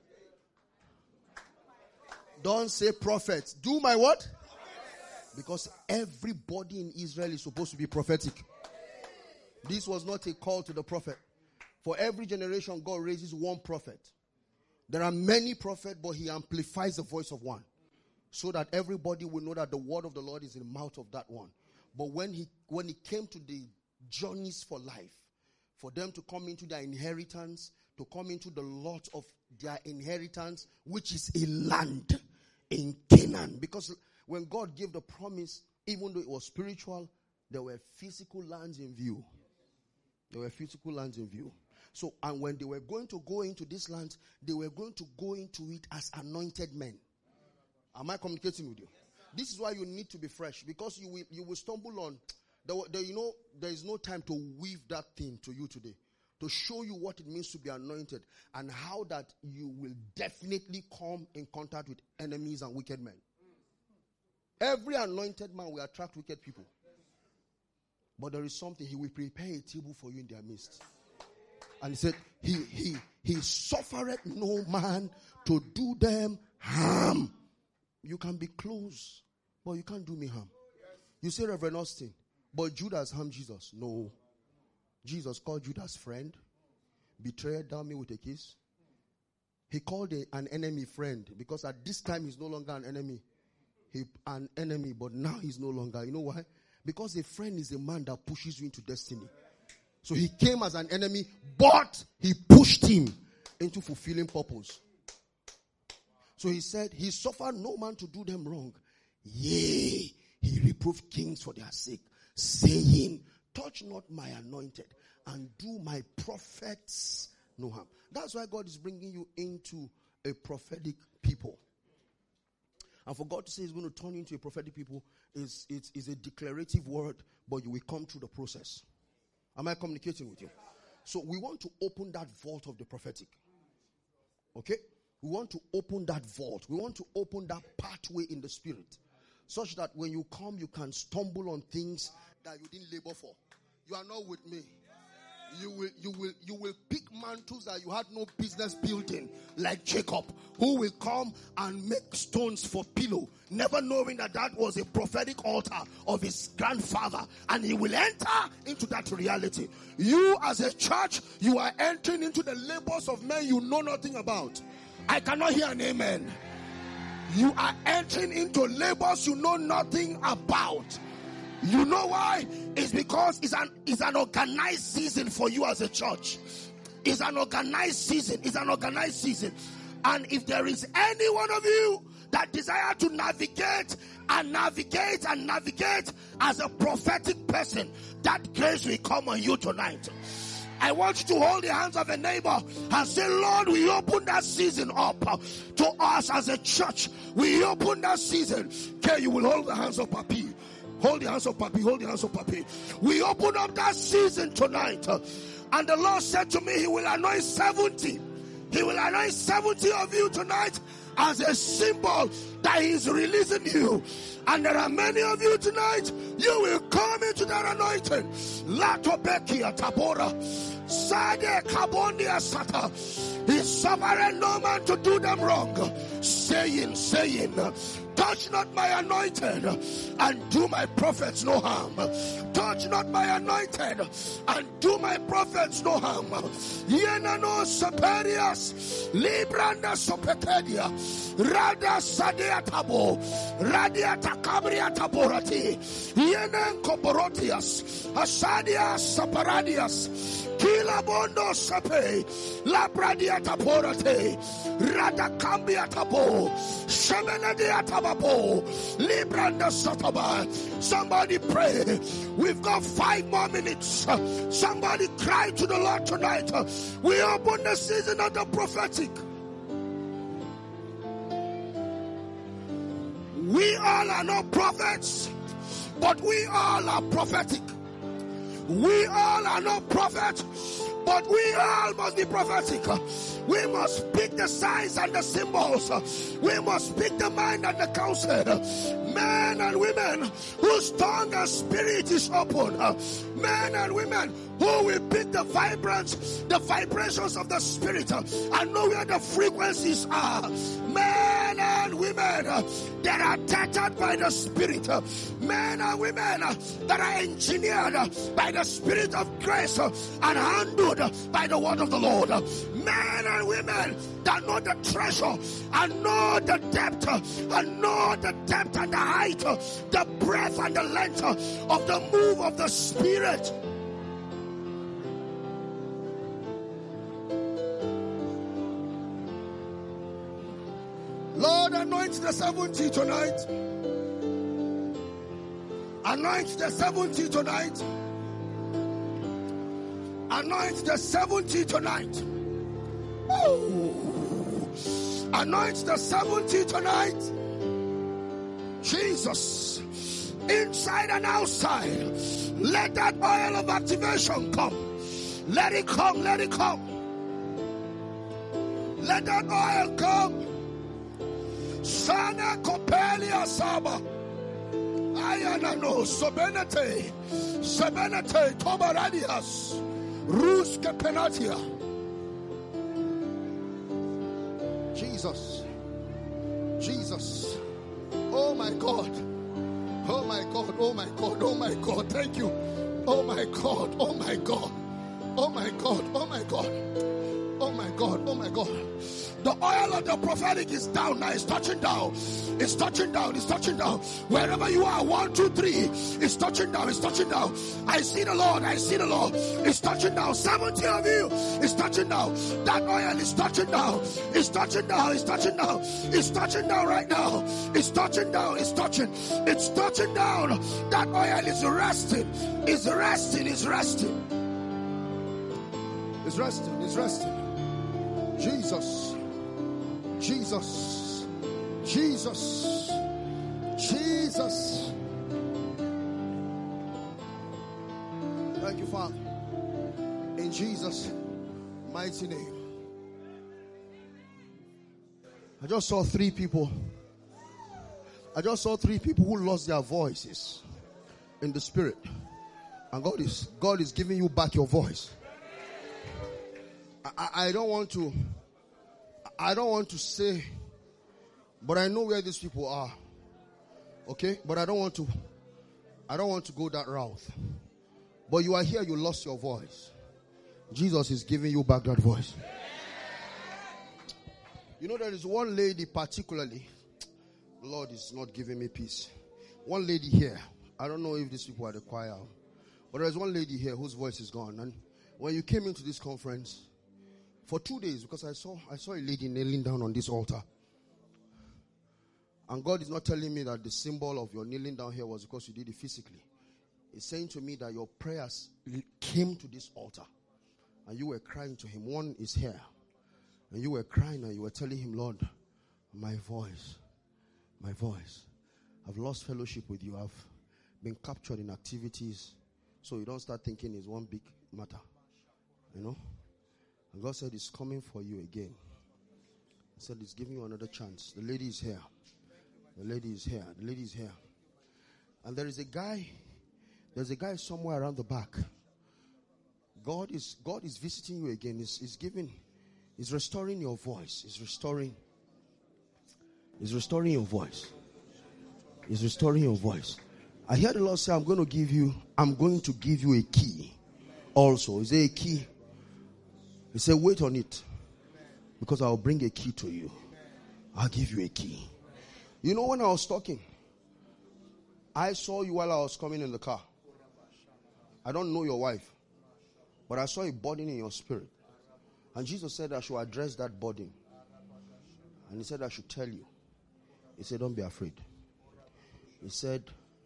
Don't say prophets. Do my what? Because everybody in Israel is supposed to be prophetic. This was not a call to the prophet. For every generation, God raises one prophet. There are many prophets, but he amplifies the voice of one. So that everybody will know that the word of the Lord is in the mouth of that one. But when he came to the journeys for life, for them to come into their inheritance, to come into the lot of their inheritance, which is a land in Canaan. Because when God gave the promise, even though it was spiritual, there were physical lands in view. There were physical lands in view. So, and when they were going to go into this land, they were going to go into it as anointed men. Am I communicating with you? This is why you need to be fresh, because you will stumble on. There is no time to weave that thing to you today, to show you what it means to be anointed and how that you will definitely come in contact with enemies and wicked men. Every anointed man will attract wicked people. But there is something, he will prepare a table for you in their midst. And he said, he suffered no man to do them harm. You can be close, but you can't do me harm. You say, Reverend Austin, but Judas harmed Jesus. No. Jesus called Judas friend, betrayed down me with a kiss. He called an enemy friend, because at this time he's no longer an enemy. An enemy, but now he's no longer. You know why? Because a friend is a man that pushes you into destiny. So he came as an enemy, but he pushed him into fulfilling purpose. So he said, he suffered no man to do them wrong. Yea, he reproved kings for their sake, saying, touch not my anointed, and do my prophets no harm. That's why God is bringing you into a prophetic people. And for God to say he's going to turn you into a prophetic people is a declarative word, but you will come through the process. Am I communicating with you? So we want to open that vault of the prophetic. Okay? We want to open that vault. We want to open that pathway in the spirit, such that when you come, you can stumble on things that you didn't labor for. You are not with me. You will pick mantles that you had no business building, like Jacob, who will come and make stones for pillow, never knowing that was a prophetic altar of his grandfather, and he will enter into that reality. You as a church, you are entering into the labors of men you know nothing about. I cannot hear an amen. You are entering into labors you know nothing about. You know why? It's because it's an organized season for you as a church. It's an organized season. It's an organized season. And if there is any one of you that desire to navigate as a prophetic person, that grace will come on you tonight. I want you to hold the hands of a neighbor and say, Lord, we open that season up to us as a church. We open that season. Okay, you will hold the hands of Papi. Hold the hands of Papi. Hold the hands of Papi. We open up that season tonight. And the Lord said to me, he will anoint 70. He will anoint 70 of you tonight as a symbol that he's releasing you. And there are many of you tonight, you will come into that anointing. Latobekia Tabora. Sade Kabondia Sata. He suffered no man to do them wrong. Saying, touch not my anointed and do my prophets no harm. Touch not my anointed and do my prophets no harm. Yenano Saperias, Libranda Sopetedia, Rada Sadia Tabo, Radia Takabria Taborati, Yenen Koborotias, Asadia Saparadias, Kilabondo Sape, Labradia Taborate, Rada Cambia Tabo, Shemenadia Tababo, Libranda Sataba. Somebody pray. We've got 5 more minutes. Somebody cry to the Lord tonight. We open the season of the prophetic. We all are not prophets, but we all are prophetic. We all are not prophets, But we all must be prophetic. We must speak the signs and the symbols. We must speak the mind and the counsel. Men and women whose tongue and spirit is open. Men and women who will pick the vibrations of the spirit and know where the frequencies are. Men and women that are tethered by the spirit. Men and women that are engineered by the spirit of grace and handled by the word of the Lord. Men and women that know the treasure and know the depth and the height, the breadth and the length of the move of the spirit. Lord, anoint the 70 tonight. Anoint the 70 tonight. Anoint the 70 tonight. Oh. Anoint the 70 tonight. Jesus. Inside and outside. Let that oil of activation come. Let it come. Let it come. Let that oil come. Sana Copelia Saba. Ayana no Sobenate. Sebenate Tobaradias. Ruske Penatia. Jesus. Jesus. Oh my God. Oh my God. Oh my God. Oh my God. Thank you. Oh my God. Oh my God. Oh my God. Oh my God. Oh my God. Oh my God. The oil of the prophetic is down now. It's touching down. It's touching down. It's touching down. Wherever you are, 1, 2, 3. It's touching down. It's touching down. I see the Lord. I see the Lord. It's touching down. 70 of you. It's touching down. That oil is touching down. It's touching down. It's touching down. It's touching down right now. It's touching down. It's touching. It's touching down. That oil is resting. It's resting. It's resting. It's resting. It's resting. Jesus. Jesus, Jesus, Jesus. Thank you, Father. In Jesus' mighty name. I just saw 3 people. I just saw 3 people who lost their voices in the spirit. And God is giving you back your voice. I don't want to say, but I know where these people are. Okay? But I don't want to go that route. But you are here, you lost your voice. Jesus is giving you back that voice. You know, there is one lady particularly. The Lord is not giving me peace. One lady here. I don't know if these people are the choir. But there is one lady here whose voice is gone. And when you came into this conference, for 2 days, because I saw a lady kneeling down on this altar. And God is not telling me that the symbol of your kneeling down here was because you did it physically. He's saying to me that your prayers came to this altar. And you were crying to him. One is here. And you were crying and you were telling him, Lord, my voice. I've lost fellowship with you. I've been captured in activities. So you don't start thinking it's one big matter. You know? And God said, it's coming for you again. He said, it's giving you another chance. The lady is here. The lady is here. The lady is here. And there's a guy somewhere around the back. God is visiting you again. He's restoring your voice. He's restoring your voice. He's restoring your voice. I hear the Lord say, I'm going to give you a key also. Is there a key? He said, wait on it. Because I'll bring a key to you. I'll give you a key. You know, when I was talking, I saw you while I was coming in the car. I don't know your wife. But I saw a burden in your spirit. And Jesus said I should address that burden. And he said I should tell you. He said, don't be afraid. He said,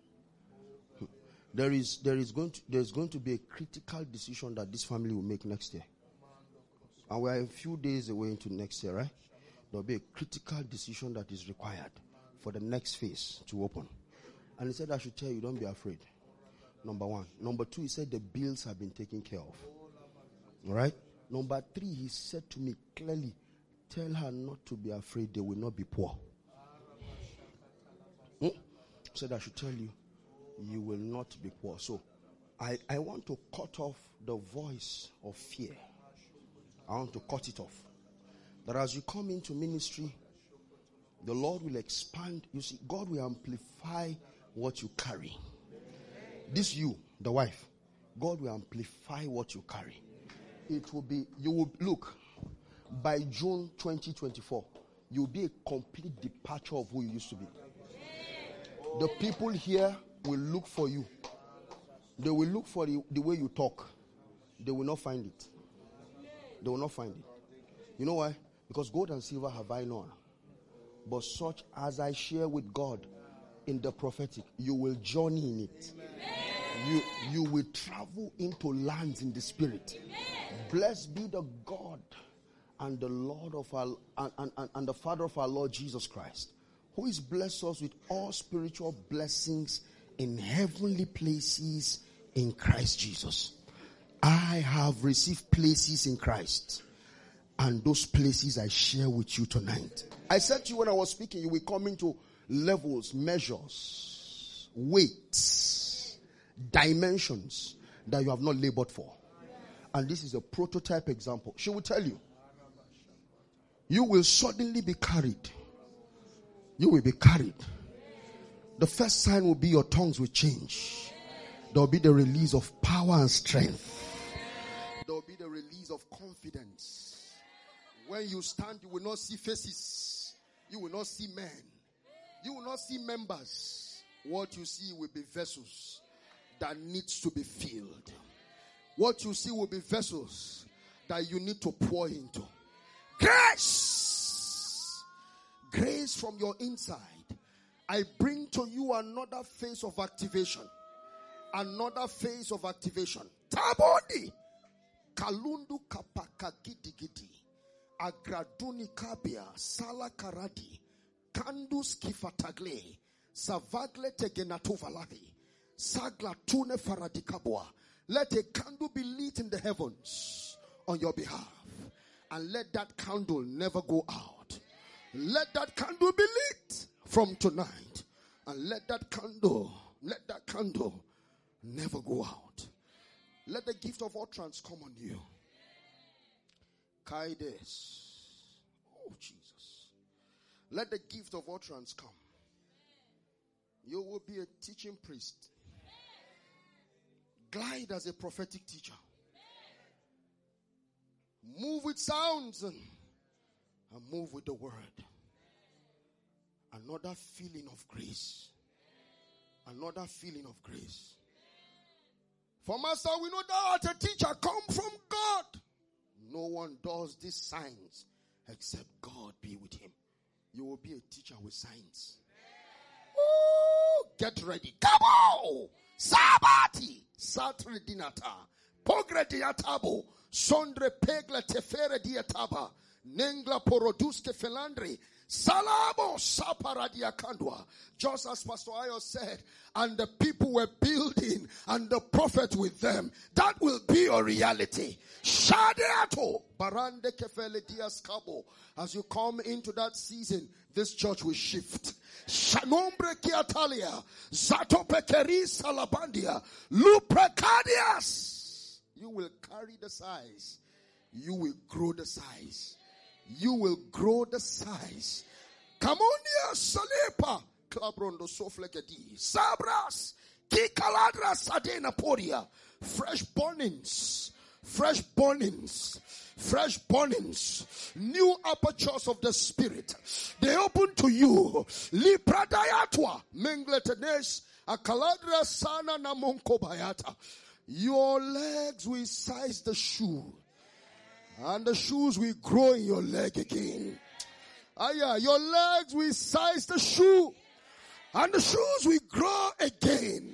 there's going to be a critical decision that this family will make next year. And we are a few days away into next year, right? There will be a critical decision that is required for the next phase to open. And he said, I should tell you, don't be afraid. Number 1. Number 2, he said the bills have been taken care of. All right? Number 3, he said to me clearly, tell her not to be afraid, they will not be poor. Said I should tell you, you will not be poor. So I want to cut off the voice of fear. I want to cut it off. That as you come into ministry, the Lord will expand. You see, God will amplify what you carry. This you, the wife, God will amplify what you carry. It will be, you will, look, by June 2024, you'll be a complete departure of who you used to be. The people here will look for you. They will look for the way you talk. They will not find it. They will not find it. You know why? Because gold and silver have I none. But such as I share with God in the prophetic, you will journey in it. You will travel into lands in the spirit. Blessed be the God and the Lord of our and the Father of our Lord Jesus Christ, who is blessed us with all spiritual blessings in heavenly places in Christ Jesus. I have received places in Christ, and those places I share with you tonight. I said to you when I was speaking, you will come into levels, measures, weights, dimensions that you have not labored for. And this is a prototype example. She will tell you, you will suddenly be carried. You will be carried. The first sign will be your tongues will change. There will be the release of power and strength. There will be the release of confidence. When you stand, you will not see faces. You will not see men. You will not see members. What you see will be vessels that needs to be filled. What you see will be vessels that you need to pour into. Grace! Grace from your inside. I bring to you another phase of activation. Another phase of activation. Tabodi! Kalundu kapaka gidi gidi. Agraduni kabia. Sala karadi. Kandus kifatagle. Savagle tegenatu valadi. Sagla tune faradikabwa. Let a candle be lit in the heavens on your behalf. And let that candle never go out. Let that candle be lit from tonight. And let that candle never go out. Let the gift of utterance come on you. Kaides. Oh, Jesus. Let the gift of utterance come. You will be a teaching priest. Glide as a prophetic teacher. Move with sounds and move with the word. Another feeling of grace. Another feeling of grace. For Master, we know that a teacher come from God. No one does these signs except God be with him. You will be a teacher with signs. Ooh, get ready. Kabo! Sabati! Satre dinata. Pogre diatabo. Sondre pegle tefere diataba. Nengla poroduske felandri. Salabo saparadia kandwa. Just as Pastor Ayo said, and the people were building and the prophet with them. That will be a reality. Shadeato barande kefele dias kabo. As you come into that season, this church will shift. Shanombre kiatalia. Zato pekeri salabandia. Luprecadias. You will carry the size. You will grow the size. You will grow the size. Kamonia salepa. Klabrondo soflegedi. Sabras. Kikaladra sadena poria. Fresh burnings. Fresh burnings. Fresh burnings. New apertures of the spirit. They open to you. Lipradayatwa. Mengletenes. Akaladra sana na monko bayata. Your legs will size the shoe. And the shoes will grow in your leg again. Your legs will size the shoe. And the shoes will grow again.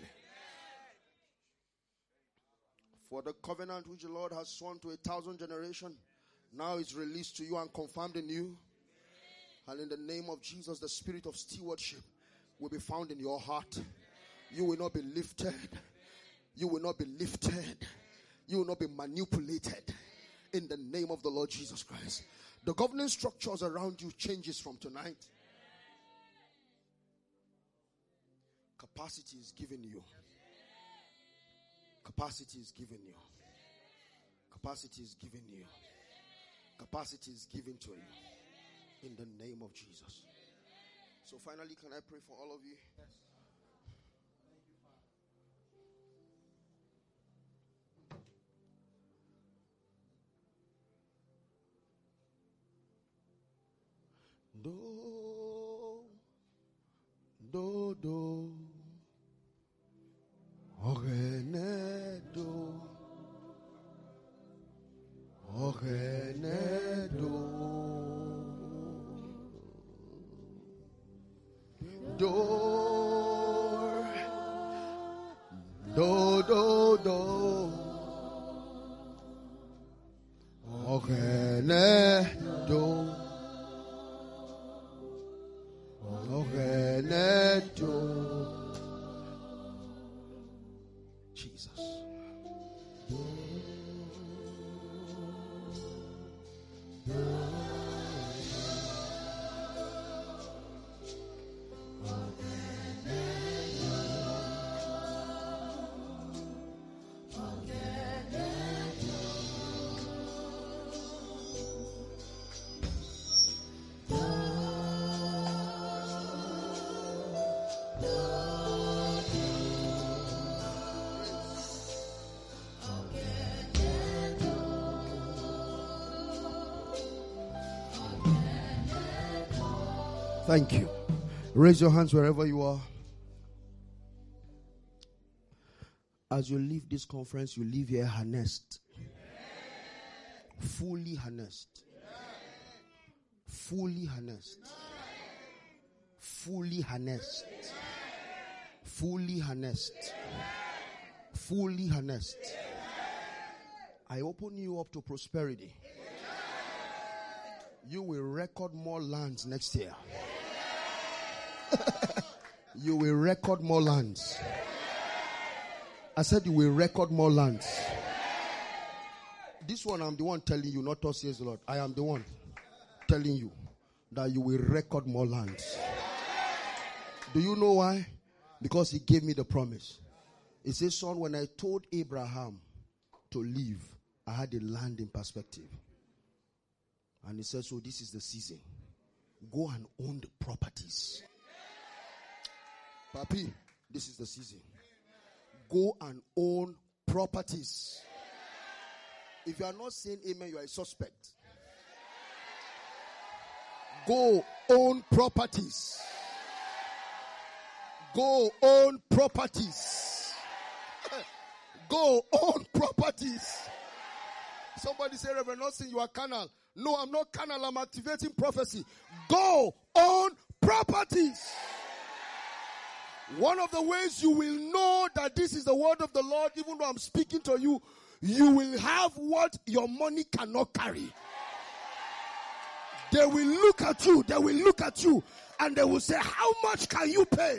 For the covenant which the Lord has sworn to 1,000 generations, now is released to you and confirmed in you. And in the name of Jesus, the spirit of stewardship will be found in your heart. You will not be lifted. You will not be lifted. You will not be manipulated. In the name of the Lord Jesus Christ. The governing structures around you changes from tonight. Capacity is given you. Capacity is given you. Capacity is given you. Capacity is given to you. In the name of Jesus. So finally, can I pray for all of you? Yes. Do Ogenedo Jesus. Thank you. Raise your hands wherever you are. As you leave this conference, you leave here harnessed. Fully harnessed. Fully harnessed. Fully harnessed. Fully harnessed. Fully harnessed. I open you up to prosperity. You will record more lands next year. You will record more lands. I said you will record more lands. This one I'm the one telling you, not us, says the Lord. I am the one telling you that you will record more lands. Do you know why? Because he gave me the promise. He says, son, when I told Abraham to leave, I had a land in perspective. And he said, so this is the season. Go and own the properties. Papi, this is the season. Go and own properties. If you are not saying amen, you are a suspect. Go own properties. Go own properties. Go own properties. Somebody say, Reverend Austin, you are carnal. No, I'm not carnal. I'm activating prophecy. Go own properties. One of the ways you will know that this is the word of the Lord, even though I'm speaking to you, you will have what your money cannot carry. They will look at you, and they will say, how much can you pay?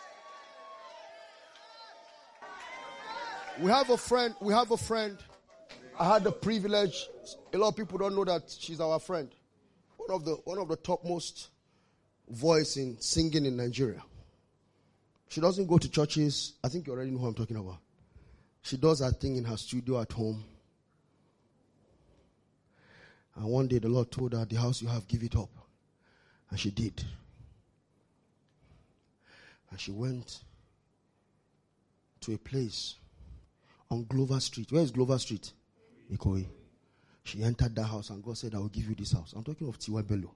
We have a friend. I had the privilege. A lot of people don't know that she's our friend. One of the topmost voice in singing in Nigeria. She doesn't go to churches. I think you already know who I'm talking about. She does her thing in her studio at home. And one day the Lord told her, the house you have, give it up. And she did. And she went to a place on Glover Street. Where is Glover Street? Ikoyi. She entered that house and God said, I will give you this house. I'm talking of Tiwa Bello.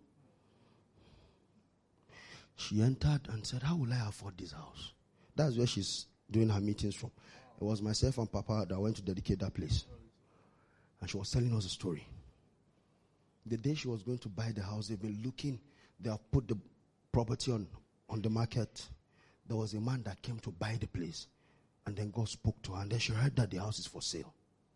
She entered and said, how will I afford this house? That's where she's doing her meetings from. It was myself and Papa that went to dedicate that place. And she was telling us a story. The day she was going to buy the house, they've been looking. They have put the property on the market. There was a man that came to buy the place. And then God spoke to her. And then she heard that the house is for sale.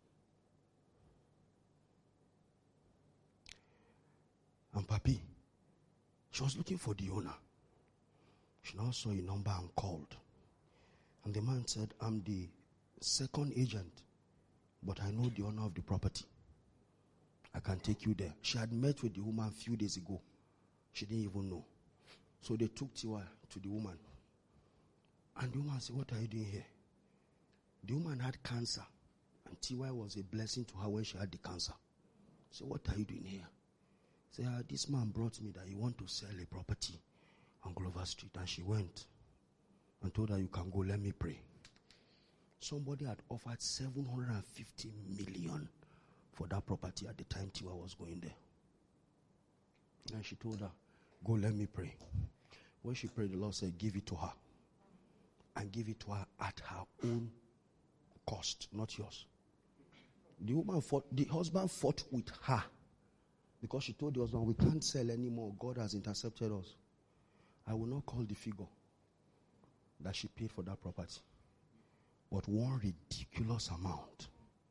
And Papi, she was looking for the owner. She now saw a number and called. And the man said, I'm the second agent, but I know the owner of the property. I can take you there. She had met with the woman a few days ago. She didn't even know. So they took Tiwa to the woman. And the woman said, what are you doing here? The woman had cancer. And Tiwa was a blessing to her when she had the cancer. So what are you doing here? Say, this man brought me that he want to sell a property on Glover Street. And she went and told her, you can go, let me pray. Somebody had offered 750 million for that property at the time Tiwa was going there. And she told her, go, let me pray. When she prayed, the Lord said, give it to her. And give it to her at her own cost, not yours. The husband fought with her because she told the husband, we can't sell anymore. God has intercepted us. I will not call the figure that she paid for that property. But one ridiculous amount.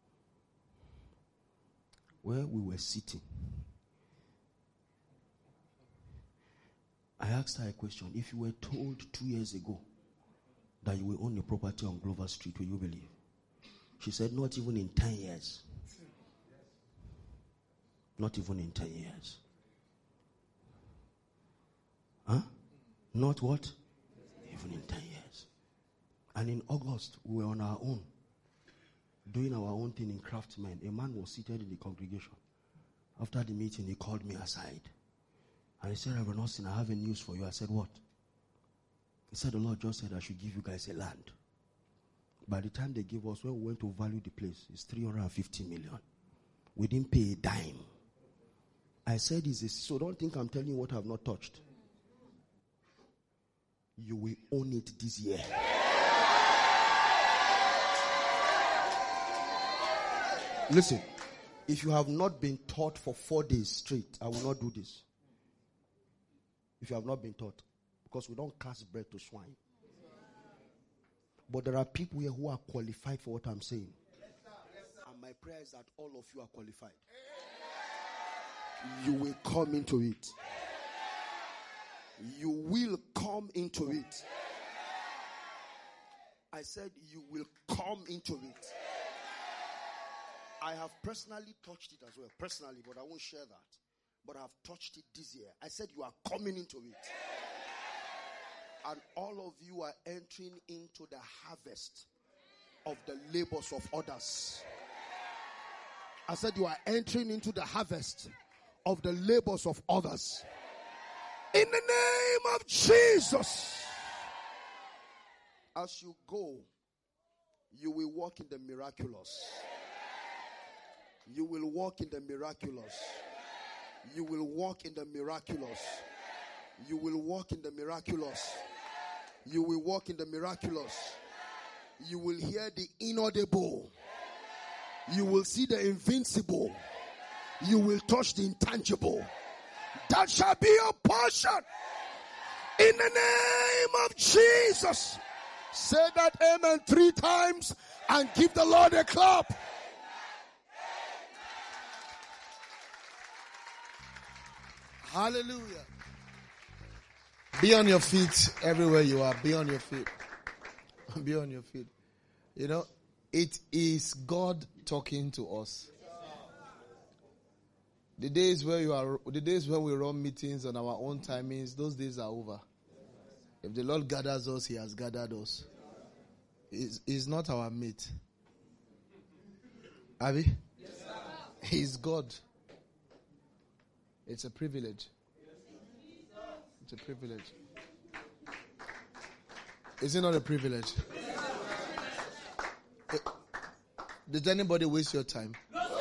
Where we were sitting, I asked her a question. If you were told 2 years ago that you will own a property on Glover Street, will you believe? She said, not even in 10 years. Not even in 10 years. Huh? Not what? Even in 10 years. And in August, we were on our own, doing our own thing in Craftsman. A man was seated in the congregation. After the meeting, he called me aside. And he said, Reverend Austin, I have a news for you. I said, what? He said, the Lord just said I should give you guys a land. By the time they gave us, when we went to value the place, it's 350 million. We didn't pay a dime. I said, so don't think I'm telling you what I've not touched. You will own it this year. Listen, if you have not been taught for 4 days straight, I will not do this. If you have not been taught. Because we don't cast bread to swine. But there are people here who are qualified for what I'm saying. And my prayer is that all of you are qualified. You will come into it. You will come into it. I said you will come into it. I have personally touched it as well. Personally, but I won't share that. But I have touched it this year. I said you are coming into it. And all of you are entering into the harvest of the labors of others. I said you are entering into the harvest of the labors of others. In the name of Jesus. As you go, you will walk in the miraculous. You will walk in the miraculous. You will walk in the miraculous. You will walk in the miraculous. You will walk in the miraculous. You will hear the inaudible. You will see the invincible. You will touch the intangible. That shall be your portion. In the name of Jesus. Say that amen 3 times and give the Lord a clap. Hallelujah. Be on your feet everywhere you are. Be on your feet. Be on your feet. You know, it is God talking to us. The days where we run meetings on our own timings, those days are over. If the Lord gathers us, He has gathered us. He's not our mate. Abi? Yes, He's God. It's a privilege. It's a privilege. Is it not a privilege? Did anybody waste your time?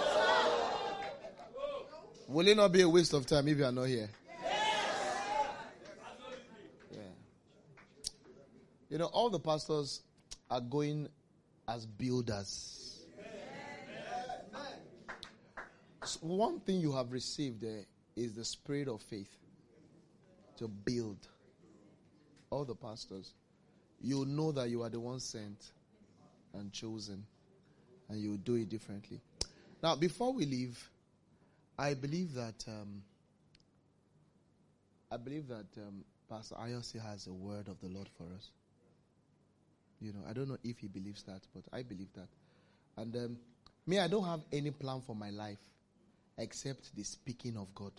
Will it not be a waste of time if you are not here? Yeah. You know, all the pastors are going as builders. So one thing you have received there is the spirit of faith to build. All the pastors, you know that you are the one sent and chosen, and you will do it differently. Now, before we leave, I believe that Pastor Ayosi has a word of the Lord for us. You know, I don't know if he believes that, but I believe that. And me, I don't have any plan for my life except the speaking of God.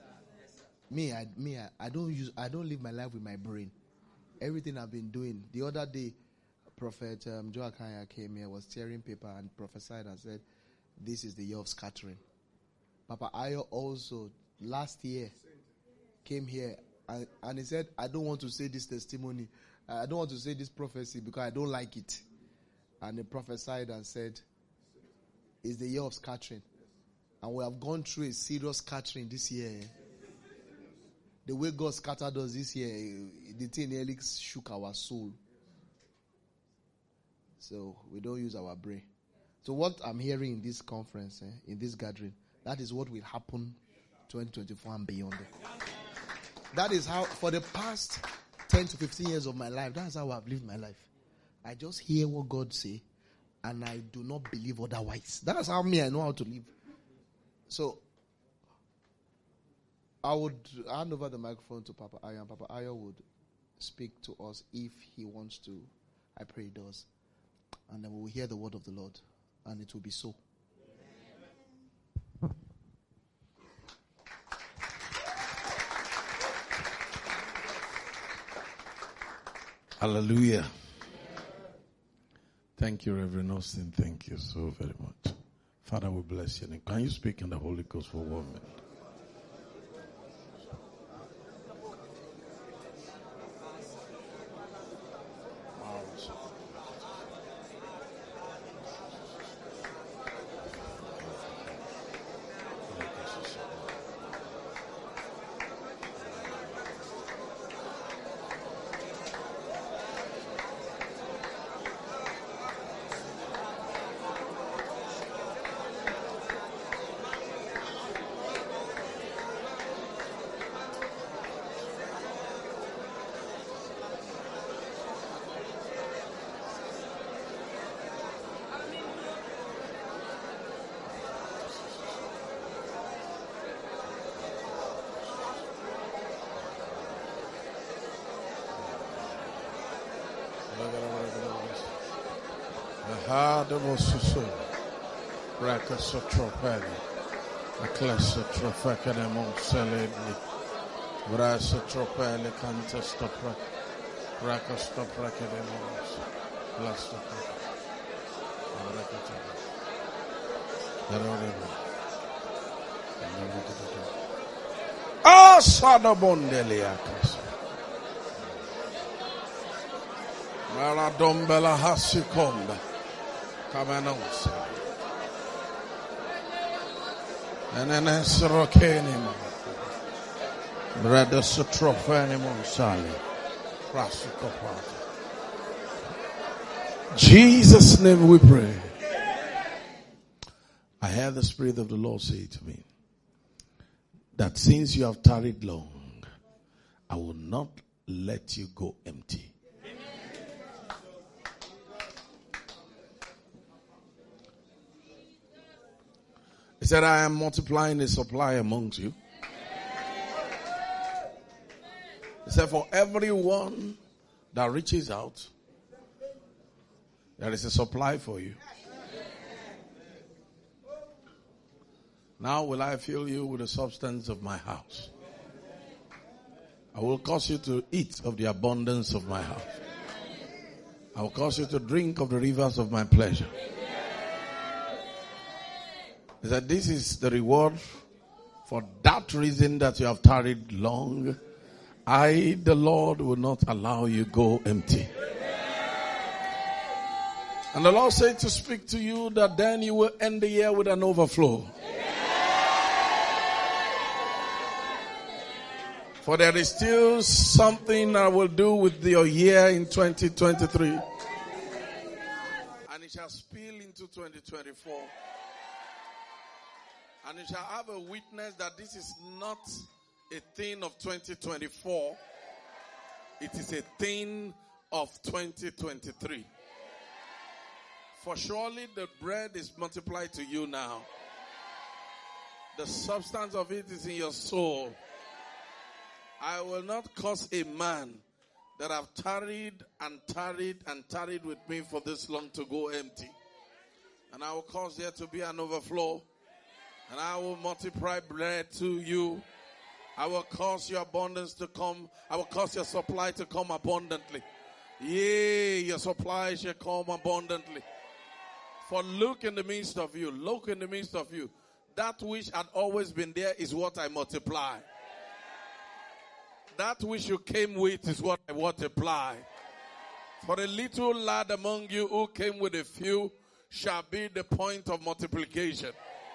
I don't live my life with my brain. Everything I've been doing. The other day, Prophet Joe Akanya came here, was tearing paper and prophesied and said, this is the year of scattering. Papa Ayo also, last year, came here and he said, I don't want to say this testimony. I don't want to say this prophecy because I don't like it. And he prophesied and said, it's the year of scattering. And we have gone through a serious scattering this year. The way God scattered us this year, the thing nearly shook our soul. So we don't use our brain. So what I'm hearing in this conference, in this gathering, that is what will happen 2024 and beyond. That is how, for the past 10 to 15 years of my life, that's how I've lived my life. I just hear what God say, and I do not believe otherwise. That's how I know how to live. So, I would hand over the microphone to Papa Ayo, and Papa Ayo would speak to us if he wants to. I pray he does. And then we will hear the word of the Lord, and it will be so. Hallelujah. Thank you, Reverend Austin. Thank you so very much. Father, we bless your name. Can you speak in the Holy Ghost for 1 minute? Ah, Sadabondeliakas. Maradombela Hasikomba. Kamanonsa. And then Esrokenim. Brother Sutrofani Monsali. Rasukopata. Jesus' name we pray. I heard the Spirit of the Lord say to me that since you have tarried long, I will not let you go empty. He said, I am multiplying the supply amongst you. He said, for everyone that reaches out, there is a supply for you. Now will I fill you with the substance of my house. I will cause you to eat of the abundance of my house. I will cause you to drink of the rivers of my pleasure. He said, this is the reward for that reason that you have tarried long. I, the Lord, will not allow you go empty. And the Lord said to speak to you that then you will end the year with an overflow. For there is still something I will do with your year in 2023. And it shall spill into 2024. And you shall have a witness that this is not a thing of 2024. It is a thing of 2023. For surely the bread is multiplied to you now. The substance of it is in your soul. I will not cause a man that have tarried and tarried and tarried with me for this long to go empty. And I will cause there to be an overflow. And I will multiply bread to you. I will cause your abundance to come. I will cause your supply to come abundantly. Yea, your supply shall come abundantly. For look in the midst of you. Look in the midst of you. That which had always been there is what I multiply. That which you came with is what I multiply. For a little lad among you who came with a few shall be the point of multiplication.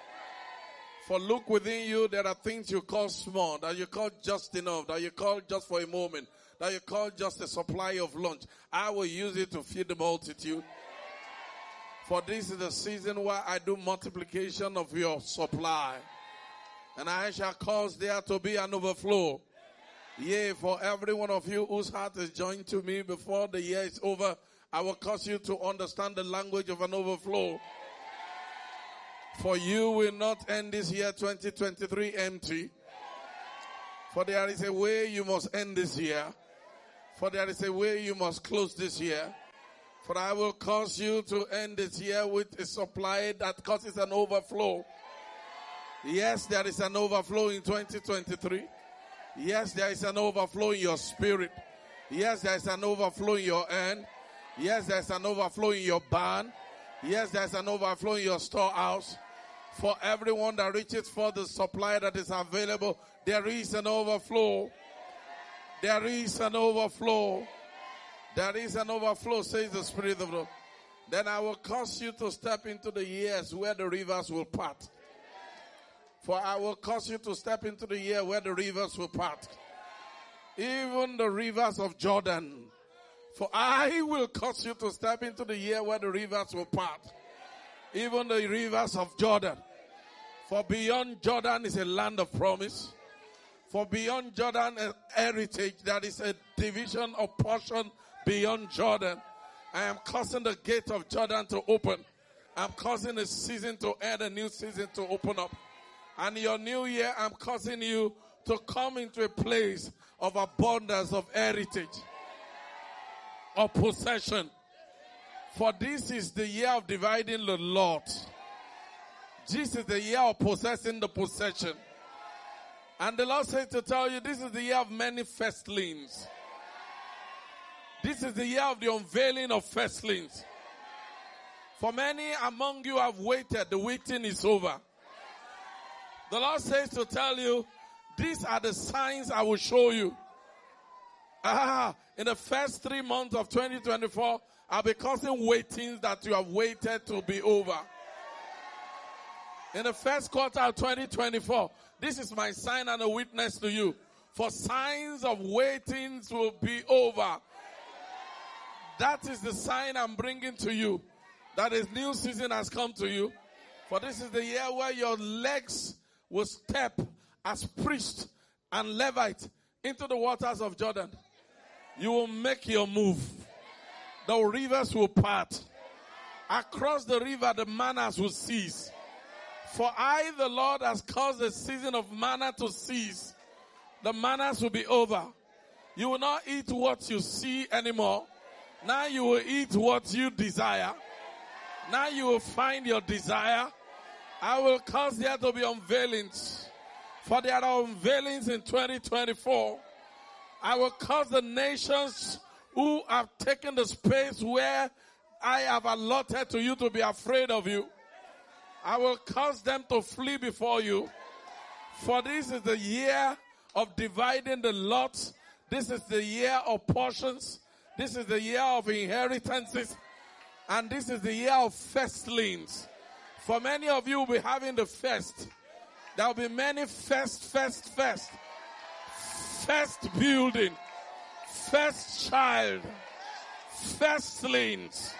For look within you, there are things you call small, that you call just enough, that you call just for a moment, that you call just a supply of lunch. I will use it to feed the multitude. For this is the season where I do multiplication of your supply. And I shall cause there to be an overflow. Yea, for every one of you whose heart is joined to me before the year is over, I will cause you to understand the language of an overflow. For you will not end this year 2023 empty. For there is a way you must end this year. For there is a way you must close this year. For I will cause you to end this year with a supply that causes an overflow. Yes, there is an overflow in 2023. Yes, there is an overflow in your spirit. Yes, there is an overflow in your hand. Yes, there is an overflow in your barn. Yes, there is an overflow in your storehouse. For everyone that reaches for the supply that is available, there is an overflow. There is an overflow. There is an overflow, says the Spirit of the Lord. Then I will cause you to step into the years where the rivers will part. For I will cause you to step into the year where the rivers will part. Even the rivers of Jordan. For I will cause you to step into the year where the rivers will part. Even the rivers of Jordan. For beyond Jordan is a land of promise. For beyond Jordan is heritage. That is a division or portion beyond Jordan. I am causing the gate of Jordan to open. I'm causing a season to end, a new season to open up. And your new year, I'm causing you to come into a place of abundance, of heritage, of possession. For this is the year of dividing the lot. This is the year of possessing the possession. And the Lord said to tell you, this is the year of many firstlings. This is the year of the unveiling of firstlings. For many among you have waited. The waiting is over. The Lord says to tell you, these are the signs I will show you. In the first 3 months of 2024, I'll be causing waitings that you have waited to be over. In the first quarter of 2024, this is my sign and a witness to you. For signs of waitings will be over. That is the sign I'm bringing to you. That is new season has come to you. For this is the year where your legs will step as priest and Levite into the waters of Jordan. You will make your move. The rivers will part. Across the river, the manners will cease. For I, the Lord, has caused the season of manna to cease. The manners will be over. You will not eat what you see anymore. Now you will eat what you desire. Now you will find your desire. I will cause there to be unveilings. For there are unveilings in 2024. I will cause the nations who have taken the space where I have allotted to you to be afraid of you. I will cause them to flee before you. For this is the year of dividing the lots. This is the year of portions. This is the year of inheritances. And this is the year of firstlings. For many of you will be having the first. There will be many first building, first child, firstlings.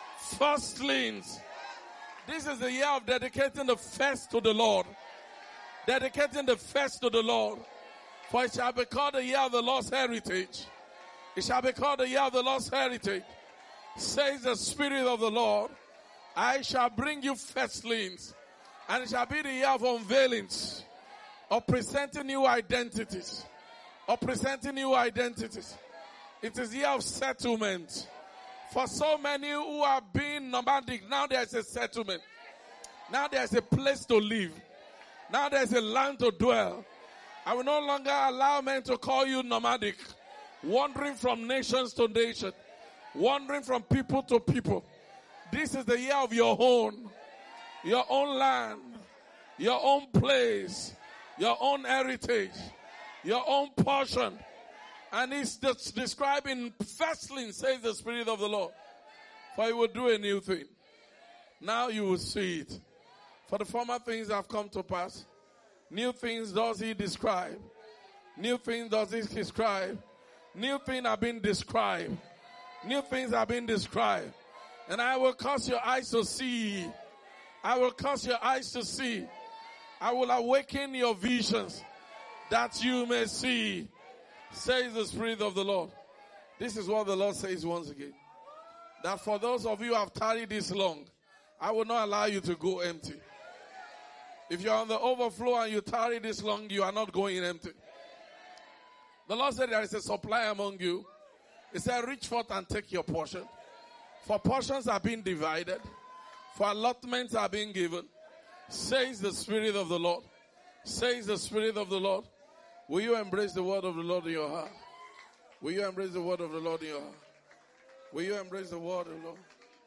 This is the year of dedicating the first to the Lord. Dedicating the first to the Lord. For it shall be called the year of the Lord's heritage. It shall be called the year of the Lord's heritage. Says the Spirit of the Lord. I shall bring you firstlings. And it shall be the year of unveilings. Of presenting new identities. Of presenting new identities. It is the year of settlement. For so many who are being nomadic, now there is a settlement. Now there is a place to live. Now there's a land to dwell. I will no longer allow men to call you nomadic, wandering from nations to nation, wandering from people to people. This is the year of your own land, your own place, your own heritage, your own portion. And it's describing firstly, says the Spirit of the Lord, for he will do a new thing. Now you will see it. For the former things have come to pass. New things does he describe. New things does he describe. New things have been described. New things have been described. And I will cause your eyes to see. I will cause your eyes to see. I will awaken your visions that you may see, says the Spirit of the Lord. This is what the Lord says once again. That for those of you who have tarried this long, I will not allow you to go empty. If you're on the overflow and you tarry this long, you are not going empty. The Lord said there is a supply among you. He said, reach forth and take your portion. For portions are being divided. For allotments are being given. Says the Spirit of the Lord. Says the Spirit of the Lord. Will you embrace the word of the Lord in your heart? Will you embrace the word of the Lord in your heart? Will you embrace the word of the Lord?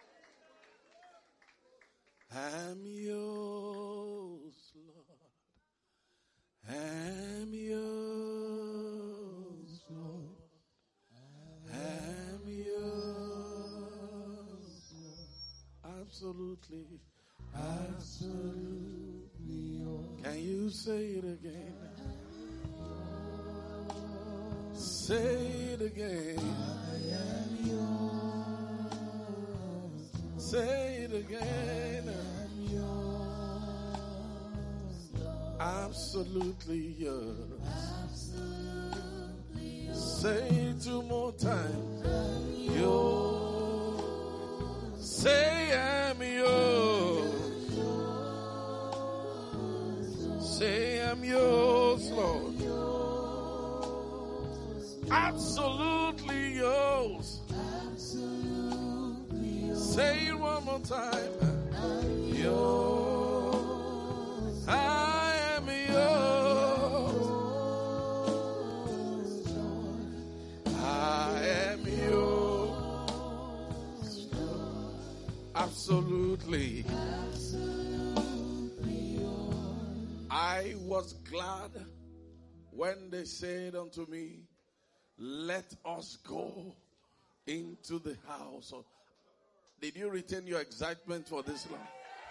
I'm yours, Lord. I'm yours, Lord. I'm yours, Lord. Absolutely. Absolutely yours. Can you say it again? Say it again. I am yours. Say it again. I am yours. Absolutely yours. Absolutely yours. Say it 2 more times. Yours. Say I'm yours. Say I'm yours, Lord. Absolutely yours. Absolutely yours. Say it one more time. Yours. I am yours. I am yours. Absolutely. Absolutely yours. I was glad when they said unto me, let us go into the house. Did you retain your excitement for this long?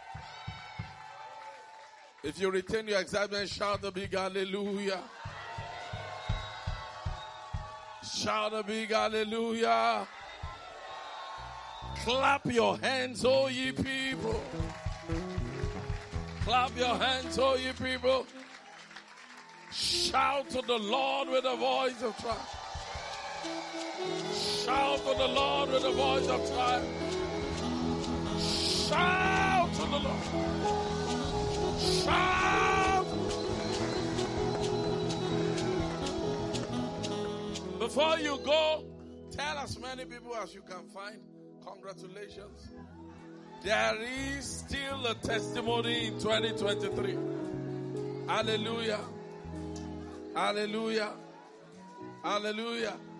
If you retain your excitement, shout a big hallelujah. Shout a big hallelujah. Clap your hands, oh ye people. Clap your hands, oh ye people. Shout to the Lord with a voice of triumph. Shout to the Lord with a voice of triumph. Shout to the Lord. Shout. Before you go, tell as many people as you can find, congratulations. There is still a testimony in 2023. Hallelujah. Hallelujah. Hallelujah.